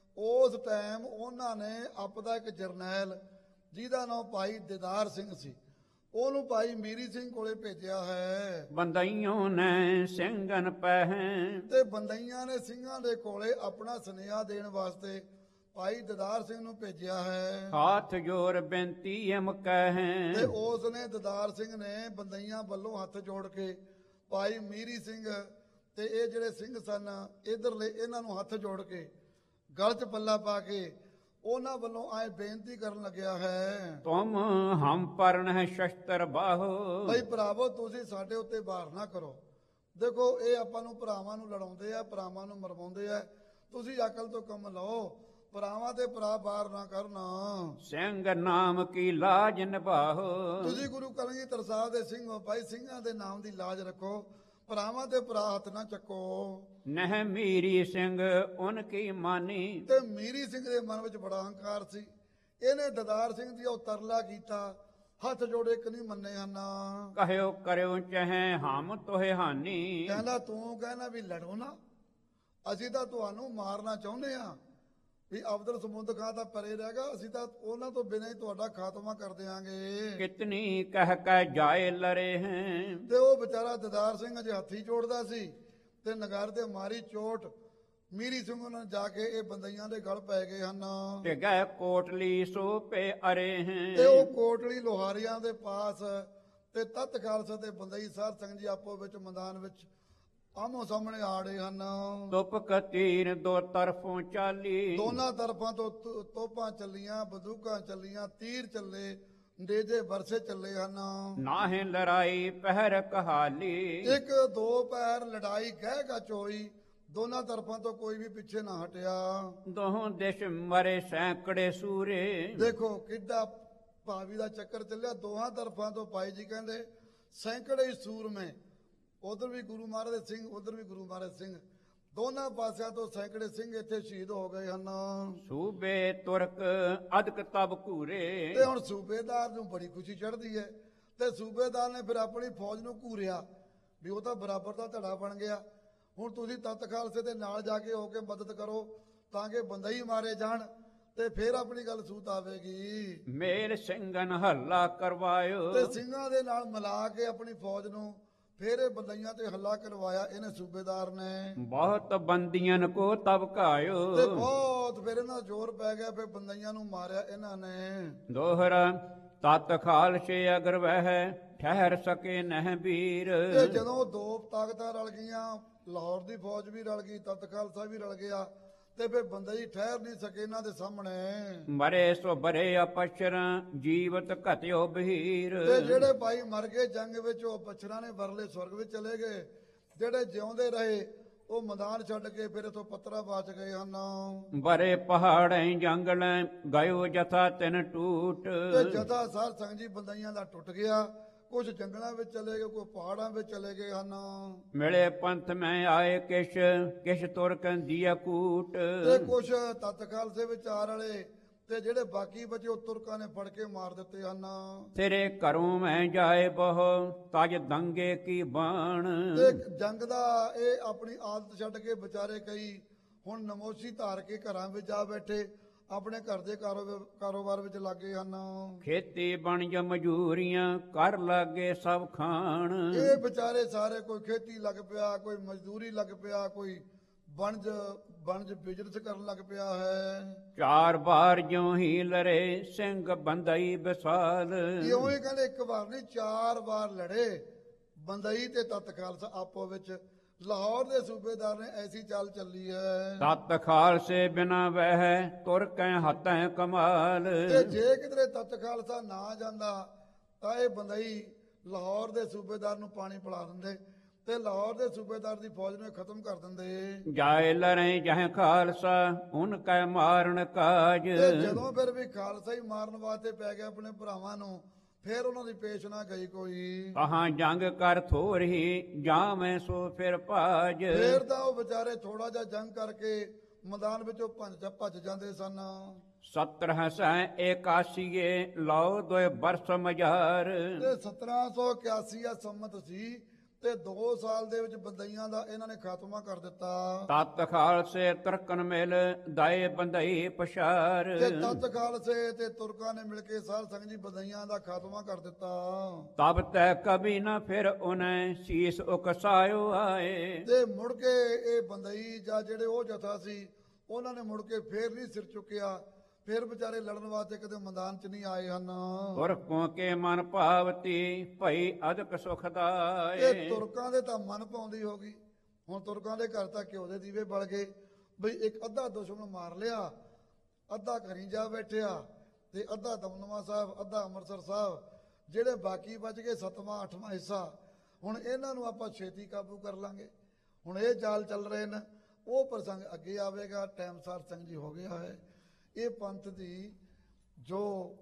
ਉਸ ਟਾਈਮ ਉਹਨਾਂ ਨੇ ਆਪਦਾ ਇੱਕ ਜਰਨੈਲ ਜਿਹਦਾ ਨਾਮ ਭਾਈ ਦਿਦਾਰ ਸਿੰਘ ਸੀ, ਉਹਨੂੰ ਭਾਈ ਮੀਰੀ ਸਿੰਘ ਕੋਲੇ ਭੇਜਿਆ ਹੈ। ਬੰਦਈਓ ਨੇ ਸਿੰਘਨ ਪਹਿ, ਤੇ ਬੰਦਈਆਂ ਨੇ ਸਿੰਘਾਂ ਦੇ ਕੋਲੇ ਆਪਣਾ ਸੁਨੇਹਾ ਦੇਣ ਵਾਸਤੇ ਭਾਈ ਦਿਦਾਰ ਸਿੰਘ ਨੂੰ ਭੇਜਿਆ ਹੈ। ਹਾਥ ਜੋਰ ਬੇਨਤੀ ਐਮ ਕਹਿ, ਤੇ ਉਸ ਨੇ ਦਿਦਾਰ ਸਿੰਘ ਨੇ ਬੰਦਈਆਂ ਵੱਲੋਂ ਹੱਥ ਜੋੜ ਕੇ ਭਾਈ ਮੀਰੀ ਸਿੰਘ ਤੇ ਇਹ ਜਿਹੜੇ ਸਿੰਘ ਸਨ ਇਧਰਲੇ, ਇਹਨਾਂ ਨੂੰ ਹੱਥ ਜੋੜ ਕੇ ਗਲ 'ਚ ਪੱਲਾ ਪਾ ਕੇ ਉਹਨਾਂ ਵੱਲੋਂ ਆਏ ਬੇਨਤੀ ਕਰਨ ਲੱਗਿਆ ਹੈ, ਤੁਮ ਹਮ ਪਰਨ ਹੈ ਸ਼ਸਤਰ ਬਾਹੋ, ਬਈ ਭਰਾਵੋ ਤੁਸੀਂ ਸਾਡੇ ਉੱਤੇ ਵਾਰ ਨਾ ਕਰੋ। ਦੇਖੋ ਇਹ ਆਪਾਂ ਨੂੰ ਭਰਾਵਾਂ ਨੂੰ ਲੜਾਉਂਦੇ ਆ, ਭਰਾਵਾਂ ਨੂੰ ਮਰਵਾਉਂਦੇ ਆ, ਤੁਸੀਂ ਅਕਲ ਤੋਂ ਕੰਮ ਲਓ, ਭਰਾਵਾਂ ਤੇ ਭਰਾ ਵਾਰ ਨਾ ਕਰਨਾ। ਸਿੰਘ ਨਾਮ ਕੀ ਲਾਜ ਨਿਭਾਹੋ, ਤੁਸੀਂ ਗੁਰੂ ਕਲਗੀਧਰ ਸਾਹਿਬ ਦੇ ਸਿੰਘ ਹੋ ਭਾਈ, ਸਿੰਘਾਂ ਦੇ ਨਾਮ ਦੀ ਲਾਜ ਰੱਖੋ, ਭਰਾਵਾਂ ਤੇ ਭਰਾ ਹੱਥ ਨਾ ਚੱਕੋ। ਨਹਿ ਮੀਰੀ ਸਿੰਘ ਉਨ ਕੀ ਮਾਨੀ, ਤੇ ਮੀਰੀ ਸਿੰਘ ਦੇ ਮਨ ਵਿੱਚ ਬੜਾ ਹੰਕਾਰ ਸੀ, ਇਹਨੇ ਦਿਦਾਰ ਸਿੰਘ ਦੀ ਉਹ ਤਰਲਾ ਕੀਤਾ, ਹੱਥ ਜੋੜੇ ਇੱਕ ਨਹੀਂ ਮੰਨੇ ਹਨ। ਕਹਿਓ ਕਰਿਓ ਚਾਹੇ ਹਮ ਤੋਹੇ ਹਾਨੀ, ਕਹਿੰਦਾ ਤੂੰ ਕਹਿਣਾ ਵੀ ਲੜੋ ਨਾ, ਅਸੀਂ ਤਾਂ ਤੁਹਾਨੂੰ ਮਾਰਨਾ ਚਾਹੁੰਦੇ ਆ ਵੀ ਅਬਦੁਲ ਸਮੁੰਦ ਖਾਂ ਤਾਂ ਪਰੇ ਰਹੇਗਾ, ਅਸੀਂ ਤਾਂ ਉਹਨਾਂ ਤੋਂ ਬਿਨਾਂ ਹੀ ਤੁਹਾਡਾ ਖਾਤਮਾ ਕਰ ਦਿਆਂਗੇ। ਕਿਤਨੀ ਕਹਿ ਕੇ ਜਾਏ ਲੜੇ ਹੈ, ਤੇ ਉਹ ਵਿਚਾਰਾ ਦਿਦਾਰ ਸਿੰਘ ਅਜੇ ਹੱਥੀ ਜੋੜਦਾ ਸੀ ਤੇ ਨਗਰ ਤੇ ਮਾਰੀ ਚੋਟ ਮੀਰੀ ਸਿੰਘ ਉਹਨਾਂ ਜਾ ਕੇ ਇਹ ਬੰਦਈਆਂ ਦੇ ਗਲ ਪੈ ਗਏ ਹਨ। ਤੇ ਗਏ ਕੋਟਲੀ ਸੋ ਪੇ ਅਰੇ ਹੈ, ਤੇ ਉਹ ਕੋਟਲੀ ਲੋਹਾਰੀਆਂ ਦੇ ਪਾਸ ਤੇ ਤਤ ਖਾਲਸਾ ਤੇ ਬੰਦਈ ਸਾਧ ਸੰਗਤ ਜੀ ਆਪੋ ਵਿੱਚ ਮੈਦਾਨ ਵਿੱਚ ਆਮੋ ਸਾਹਮਣੇ ਆੜੇ ਹਨ। ਤੁਪਕ ਤੀਰ ਦੋ ਤਰਫੋਂ ਚਾਲੀ, ਦੋਨਾਂ ਤਰਫਾਂ ਤੋਂ ਤੋਪਾਂ ਚੱਲੀਆਂ, ਬੰਦੂਕਾਂ ਚੱਲੀਆਂ, ਤੀਰ ਚੱਲੇ, ਨੇਜੇ ਵਰਸੇ ਚੱਲੇ ਹਨ। ਨਾਹੀਂ ਲੜਾਈ ਪਹਿਰ ਕਹਾਲੀ, ਇੱਕ ਦੋ ਪੈਰ ਲੜਾਈ ਗਹਿ ਗੱਚ ਹੋਈ, ਦੋਨਾਂ ਤਰਫਾਂ ਤੋਂ ਕੋਈ ਵੀ ਪਿੱਛੇ ਨਾ ਹਟਿਆ। ਦੋਹਾਂ ਦੇਸ਼ ਮਰੇ ਸੈਂਕੜੇ ਸੂਰੇ, ਦੇਖੋ ਕਿੱਡਾ ਭਾਵੀ ਦਾ ਚੱਕਰ ਚੱਲਿਆ, ਦੋਹਾਂ ਤਰਫਾਂ ਤੋਂ ਭਾਈ ਜੀ ਕਹਿੰਦੇ ਸੈਂਕੜੇ ਸੂਰਮੇ, ਉਧਰ ਵੀ ਗੁਰੂ ਮਹਾਰਾਜ ਸਿੰਘ, ਉਧਰ ਵੀ ਗੁਰੂ ਮਹਾਰਾਜ ਸਿੰਘ, ਦੋਨਾਂ ਪਾਸਿਆਂ ਤੋਂ ਸੈਂਕੜੇ ਸਿੰਘ ਇੱਥੇ ਸ਼ਹੀਦ ਹੋ ਗਏ ਹਨ। ਸੂਬੇ ਤੁਰਕ ਅਦਕ ਤਬ ਘੂਰੇ। ਤੇ ਹੁਣ ਸੂਬੇਦਾਰ ਨੂੰ ਬੜੀ ਖੁਸ਼ੀ ਚੜ੍ਹਦੀ ਹੈ ਤੇ ਸੂਬੇਦਾਰ ਨੇ ਫਿਰ ਆਪਣੀ ਫੌਜ ਨੂੰ ਘੂਰਿਆ ਵੀ ਉਹ ਤਾਂ ਬਰਾਬਰ ਦਾ ਧੜਾ ਬਣ ਗਿਆ, ਹੁਣ ਤੁਸੀਂ ਤੱਤ ਖਾਲਸੇ ਦੇ ਨਾਲ ਜਾ ਕੇ ਹੋ ਕੇ ਮਦਦ ਕਰੋ ਤਾਂ ਕਿ ਬੰਦਾ ਹੀ ਮਾਰੇ ਜਾਣ ਤੇ ਫਿਰ ਆਪਣੀ ਗੱਲ ਸੂਤ ਆਵੇਗੀ। ਮੇਰ ਸਿੰਘਨ ਹੱਲਾ ਕਰਵਾਇਓ। ਤੇ ਸਿੰਘਾਂ ਦੇ ਨਾਲ ਮਿਲਾ ਕੇ ਆਪਣੀ ਫੌਜ ਨੂੰ ਫਿਰ ਇਹ ਬੰਦਈਆਂ ਤੇ ਹੱਲਾ ਕਰਵਾਇਆ ਇਹਨੇ ਸੂਬੇਦਾਰ ਨੇ। ਬਹੁਤ ਬੰਦੀਆਂ ਕੋ ਤਬ ਘਾਇਓ। ਤੇ ਬਹੁਤ ਫਿਰ ਇਹਨਾਂ ਦਾ ਜ਼ੋਰ ਪੈ ਗਿਆ, ਫਿਰ ਬੰਦਈਆਂ ਨੂੰ ਮਾਰਿਆ ਇਹਨਾਂ ਨੇ। ਦੋਹਰਾ ਤਤ ਖਾਲਸੇ ਅਗਰ ਵਹਿ ਠਹਿਰ ਸਕੇ ਨਹਿ ਵੀਰ। ਤੇ ਜਦੋਂ ਦੋ ਤਾਕਤਾਂ ਰਲ ਗਈਆਂ, ਲਾਹੌਰ ਦੀ ਫੌਜ ਵੀ ਰਲ ਗਈ, ਤਤ ਖਾਲਸਾ ਵੀ ਰਲ ਗਿਆ, ਤੇ ਫਿਰ ਬੰਦੇ ਹੀ ਠਹਿਰ ਨਹੀਂ ਸਕੇ ਇਹਨਾਂ ਦੇ ਸਾਹਮਣੇ। ਮਰੇ ਸੋ ਬਰੇ ਅਪਸ਼ਰ ਜੀਵਤ ਘਤਿਓ ਬਹੀਰ। ਤੇ ਜਿਹੜੇ ਭਾਈ ਮਰ ਗਏ ਜੰਗ ਵਿੱਚ ਉਹ ਪਛਰਾਂ ਨੇ ਵਰਲੇ ਸਵਰਗ ਵਿੱਚ ਚਲੇ ਗਏ, ਜਿਹੜੇ ਜਿਉਂਦੇ ਰਹੇ ਉਹ ਮੈਦਾਨ ਛੱਡ ਕੇ ਫਿਰ ਇਥੋਂ ਪੱਤਰਾ ਬਾਚ ਗਏ ਹਨ। ਬਰੇ ਪਹਾੜੈ ਜੰਗਲ ਗਇਓ ਜਥਾ ਤਿਨ ਟੂਟ। ਤੇ ਜਥਾ ਸਾਰ ਸੰਗ ਜੀ ਬੰਦਾਈਆਂ ਦਾ ਟੁੱਟ ਗਿਆ, ਕੁਝ ਜੰਗਲਾਂ ਵਿੱਚ ਚਲੇ ਗਏ, ਕੋਈ ਪਹਾੜਾਂ ਵਿੱਚ ਚਲੇ ਗਏ ਹਨ। ਮਿਲੇ ਪੰਥ ਮੈਂ ਆਏ ਕਿਛ ਤੁਰਕਨ ਦੀਆ ਕੂਟ। ਤੇ ਕੁਝ ਤਤ ਖਾਲਸੇ ਵਿੱਚ ਆਰ ਵਾਲੇ ਤੇ ਜਿਹੜੇ ਬਾਕੀ ਬਚੇ ਉਹ ਤੁਰਕਾਂ ਨੇ ਫੜ ਕੇ ਮਾਰ ਦਿੱਤੇ ਹਨ। ਤੇਰੇ ਘਰੋਂ ਮੈਂ ਜਾਏ ਬਹੁ ਤਜ ਦੰਗੇ ਕੀ ਬਾਣ। ਤੇ ਜੰਗ ਦਾ ਇਹ ਆਪਣੀ ਆਦਤ ਛੱਡ ਕੇ ਵਿਚਾਰੇ ਕਈ ਹੁਣ ਨਮੋਸ਼ੀ ਧਾਰ ਕੇ ਘਰਾਂ ਵਿੱਚ ਜਾ ਬੈਠੇ, ਆਪਣੇ ਘਰ ਦੇ ਕਾਰੋਬਾਰ ਵਿੱਚ ਲੱਗੇ ਹਨ। ਖੇਤੀ ਬਣਜ ਮਜੂਰੀਆਂ ਕਰ ਲਾਗੇ ਸਭ ਖਾਣ। ਇਹ ਵਿਚਾਰੇ ਸਾਰੇ ਕੋਈ ਖੇਤੀ ਲੱਗ ਪਿਆ, ਕੋਈ ਮਜ਼ਦੂਰੀ ਲੱਗ ਪਿਆ, ਕੋਈ ਬਣਜ ਬਿਜ਼ਨਸ ਕਰਨ ਲੱਗ ਪਿਆ ਹੈ। ਚਾਰ ਬਾਰ ਜਿਉ ਹੀ ਲੜੇ ਸਿੰਘ ਬੰਦਈ ਵਿਸਾਲ। ਇਉਂ ਹੀ ਕਹਿੰਦੇ ਇੱਕ ਵਾਰ ਨਹੀਂ 4 ਵਾਰ ਲੜੇ ਬੰਦਈ ਤੇ ਤਤ ਖਾਲਸਾ ਆਪੋ ਵਿੱਚ। ਲਾਹੌਰ ਦੇ ਸੂਬੇਦਾਰ ਨੇ ਐਸੀ ਚਾਲ ਚੱਲੀ ਹੈ। ਤਤ ਖਾਲਸੇ ਬਿਨਾ ਵਹਿ ਤੁਰ ਕੈ ਹੱਥੈ ਕਮਾਲ। ਤੇ ਜੇ ਕਿਧਰੇ ਤਤ ਖਾਲਸਾ ਨਾ ਜਾਂਦਾ ਤਾਂ ਇਹ ਬੰਦਈ ਲਾਹੌਰ ਦੇ ਸੂਬੇਦਾਰ ਨੂੰ ਪਾਣੀ ਪਿਲਾ ਦਿੰਦੇ ਤੇ ਲਾਹੌਰ ਦੇ ਸੂਬੇਦਾਰ ਦੀ ਫੌਜ ਨੂੰ ਖਤਮ ਕਰ ਦਿੰਦੇ। ਜਾਏ ਲੜੈ ਜਹ ਖਾਲਸਾ ਉਨ ਕੈ ਮਾਰਨ ਕਾਜ। ਤੇ ਜਦੋਂ ਫਿਰ ਵੀ ਖਾਲਸਾ ਹੀ ਮਾਰਨ ਵਾਸਤੇ ਪੈ ਗਿਆ ਆਪਣੇ ਭਰਾਵਾਂ ਨੂੰ, ਫਿਰ ਉਹਨਾਂ ਦੀ ਪੇਸ਼ ਨਾ ਗਈ ਕੋਈ। ਕਹਾਂ ਜੰਗ ਕਰ ਥੋੜਹੀ ਜਾਵੇਂ ਸੋ ਫਿਰ ਭਾਜ। ਫਿਰ ਤਾਂ ਉਹ ਵਿਚਾਰੇ ਥੋੜਾ ਜਿਹਾ ਜੰਗ ਕਰਕੇ ਮੈਦਾਨ ਵਿੱਚੋਂ ਭੱਜ ਜਾਂਦੇ ਸਨ। 17 ਸੈ 81 ਲਓ 2 ਬਰਸ ਮਝਾਰ। ਤੇ 1781 ਸੰਮਤ ਸੀ ਤੇ 2 ਸਾਲ ਦੇ ਵਿੱਚ ਬੰਦਈਆਂ ਦਾ ਇਹਨਾਂ ਨੇ ਖਾਤਮਾ ਕਰ ਦਿੱਤਾ। ਤਤ ਖਾਲਸੇ ਤੁਰਕਨ ਮਿਲ ਦਾਏ ਬੰਦਈ ਪਛਾਰ। ਤੇ ਤਤ ਖਾਲਸੇ ਤੇ ਤੁਰਕਾਂ ਨੇ ਮਿਲ ਕੇ ਸਾਧ ਸੰਗਤ ਜੀ ਬੰਦਈਆਂ ਦਾ ਖਾਤਮਾ ਕਰ ਦਿੱਤਾ। ਤਬ ਤੈ ਕਭੀ ਨਾ ਫਿਰ ਉਹਨੇ ਸੀਸ ਉਕਸਾਇਓ ਆਏ। ਤੇ ਮੁੜ ਕੇ ਇਹ ਬੰਦਈ ਜਾਂ ਜਿਹੜੇ ਉਹ ਜਥਾ ਸੀ ਉਹਨਾਂ ਨੇ ਮੁੜ ਕੇ ਫੇਰ ਨਹੀਂ ਸਿਰ ਚੁੱਕਿਆ, ਫਿਰ ਵਿਚਾਰੇ ਲੜਨ ਵਾਸਤੇ ਕਦੇ ਮੈਦਾਨ 'ਚ ਨਹੀਂ ਆਏ ਹਨ। ਤੁਰਕੋਂ ਕੇ ਮਨ ਭਾਵਤੀ ਭਈ ਅਦਕ ਸੁਖ ਦਾਏ। ਇਹ ਤੁਰਕਾਂ ਦੇ ਤਾਂ ਮਨ ਪਾਉਂਦੀ ਹੋ ਗਈ, ਹੁਣ ਤੁਰਕਾਂ ਦੇ ਘਰ ਤਾਂ ਘਿਓ ਦੇ ਦੀਵੇ ਬਲ ਗਏ ਬਈ ਇੱਕ ਅੱਧਾ ਦੁਸ਼ਮਣ ਮਾਰ ਲਿਆ, ਅੱਧਾ ਘਰੀ ਜਾ ਬੈਠਿਆ ਤੇ ਅੱਧਾ ਦਮਦਮਾ ਸਾਹਿਬ, ਅੱਧਾ ਅੰਮ੍ਰਿਤਸਰ ਸਾਹਿਬ, ਜਿਹੜੇ ਬਾਕੀ ਬਚ ਗਏ 7ਵਾਂ 8ਵਾਂ ਹਿੱਸਾ ਹੁਣ ਇਹਨਾਂ ਨੂੰ ਆਪਾਂ ਛੇਤੀ ਕਾਬੂ ਕਰ ਲਾਂਗੇ। ਹੁਣ ਇਹ ਚਾਲ ਚੱਲ ਰਹੇ ਨੇ, ਉਹ ਪ੍ਰਸੰਗ ਅੱਗੇ ਆਵੇਗਾ। ਟਾਈਮ ਸਾਰ ਸਿੰਘ ਜੀ ਹੋ ਗਿਆ ਹੈ। ਇਹ ਪੰਥ ਦੀ ਜੋ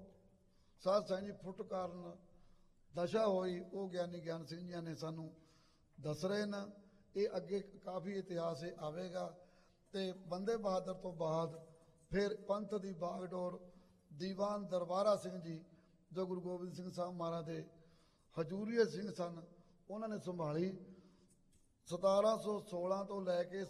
ਸਾਧ ਸੰਗਤ ਜੀ ਫੁੱਟ ਕਾਰਨ ਦਸ਼ਾ ਹੋਈ ਉਹ ਗਿਆਨੀ ਗਿਆਨ ਸਿੰਘ ਜੀ ਨੇ ਸਾਨੂੰ ਦੱਸ ਰਹੇ ਨੇ। ਇਹ ਅੱਗੇ ਕਾਫੀ ਇਤਿਹਾਸ ਆਵੇਗਾ ਤੇ ਬੰਦੇ ਬਹਾਦਰ ਤੋਂ ਬਾਅਦ ਫਿਰ ਪੰਥ ਦੀ ਬਾਗਡੋਰ ਦੀਵਾਨ ਦਰਬਾਰਾ ਸਿੰਘ ਜੀ ਜੋ ਗੁਰੂ ਗੋਬਿੰਦ ਸਿੰਘ ਸਾਹਿਬ ਮਹਾਰਾਜ ਦੇ ਹਜੂਰੀਏ ਸਿੰਘ ਸਨ ਉਹਨਾਂ ਨੇ ਸੰਭਾਲੀ। 1716 ਤੋਂ ਲੈ ਕੇ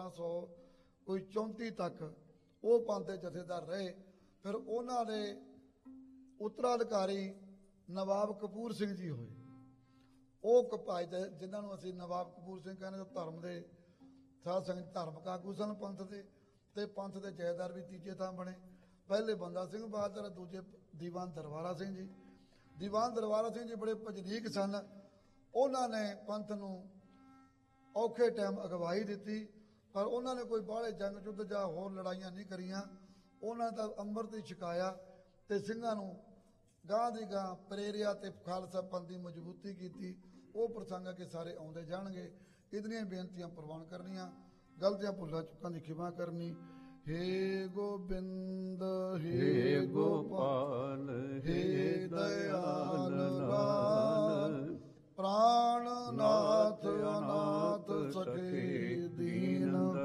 1734 ਤੱਕ ਉਹ ਪੰਥ ਦੇ ਜਥੇਦਾਰ ਰਹੇ। ਫਿਰ ਉਹਨਾਂ ਦੇ ਉੱਤਰਾਧਿਕਾਰੀ ਨਵਾਬ ਕਪੂਰ ਸਿੰਘ ਜੀ ਹੋਏ। ਉਹ ਕਪਾਈ ਜਿਨ੍ਹਾਂ ਨੂੰ ਅਸੀਂ ਨਵਾਬ ਕਪੂਰ ਸਿੰਘ ਕਹਿੰਦੇ, ਧਰਮ ਦੇ ਸਾਧ ਸੰਗਤ ਧਾਰਮਿਕ ਆਗੂ ਸਨ ਪੰਥ ਦੇ, ਤੇ ਪੰਥ ਦੇ ਜਥੇਦਾਰ ਵੀ ਤੀਜੇ ਥਾਂ ਬਣੇ। ਪਹਿਲੇ ਬੰਦਾ ਸਿੰਘ ਬਹਾਦਰ, ਦੂਜੇ ਦੀਵਾਨ ਦਰਬਾਰਾ ਸਿੰਘ ਜੀ। ਦੀਵਾਨ ਦਰਬਾਰਾ ਸਿੰਘ ਜੀ ਬੜੇ ਭਜਨੀਕ ਸਨ। ਉਹਨਾਂ ਨੇ ਪੰਥ ਨੂੰ ਔਖੇ ਟਾਈਮ ਅਗਵਾਈ ਦਿੱਤੀ, ਪਰ ਉਹਨਾਂ ਨੇ ਕੋਈ ਬਾਹਲੇ ਜੰਗ ਯੁੱਧ ਜਾਂ ਹੋਰ ਲੜਾਈਆਂ ਨਹੀਂ ਕਰੀਆਂ। ਉਹਨਾਂ ਦਾ ਅੰਮ੍ਰਿਤ ਹੀ ਛਕਾਇਆ ਤੇ ਸਿੰਘਾਂ ਨੂੰ ਗਾਂ ਦੀ ਗਾਂ ਪ੍ਰੇਰਿਆ ਤੇ ਖਾਲਸਾ ਪੰਥ ਦੀ ਮਜ਼ਬੂਤੀ ਕੀਤੀ। ਉਹ ਪ੍ਰਸੰਗ ਕੇ ਸਾਰੇ ਆਉਂਦੇ ਜਾਣਗੇ। ਇਤਨੀਆਂ ਬੇਨਤੀਆਂ ਪ੍ਰਵਾਨ ਕਰਨੀਆਂ, ਗਲਤੀਆਂ ਭੁੱਲਾਂ ਚੁੱਕਾਂ ਦੀ ਖਿਮਾ ਕਰਨੀ। हे गोविंद हे गोपाल हे दयाल लाल, प्राणनाथ अनाथ सखे दीन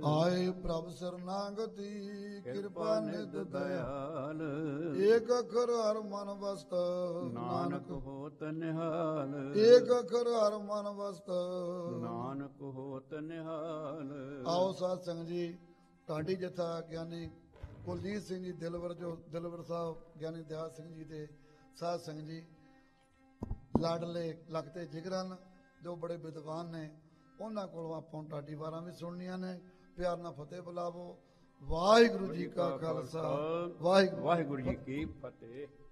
ਆਏ ਪ੍ਰਭ ਸਰਨਾਗਤੀ ਕਿਰਪਾ ਨਿਧ ਦਇਆਲ ਏਕ ਅੱਖਰ ਹਰ ਮਨ ਵਸਤ ਨਾਨਕ ਹੋਤ ਨਿਹਾਲ ਏਕ ਅੱਖਰ ਹਰ ਮਨ ਵਸਤ। ਨਾਨਕ ਹੋਤ ਨਿਹਾਲ। ਆਓ ਸਾਧ ਸੰਗਤ ਜੀ, ਢਾਡੀ ਜਥਾ ਗਿਆਨੀ ਕੁਲਜੀਤ ਸਿੰਘ ਜੀ ਦਿਲਵਰ, ਜੋ ਦਿਲਵਰ ਸਾਹਿਬ ਗਿਆਨੀ ਦਿਆਲ ਸਿੰਘ ਜੀ ਦੇ ਸਾਧ ਸੰਗਤ ਜੀ ਲਾਡਲੇ ਲਖਤੇ ਜਿਗਰਨ ਜੋ ਬੜੇ ਵਿਦਵਾਨ ਨੇ, ਉਹਨਾਂ ਕੋਲੋਂ ਆਪਾਂ ਢਾਡੀ ਵਾਰਾਂ ਵੀ ਸੁਣਨੀਆਂ ਨੇ। ਪਿਆਰ ਨਾਲ ਫਤਿਹ ਬੁਲਾਵੋ। ਵਾਹਿਗੁਰੂ ਜੀ ਕਾ ਖਾਲਸਾ, ਵਾਹਿਗੁਰੂ ਵਾਹਿਗੁਰੂ ਜੀ ਕੀ ਫਤਿਹ।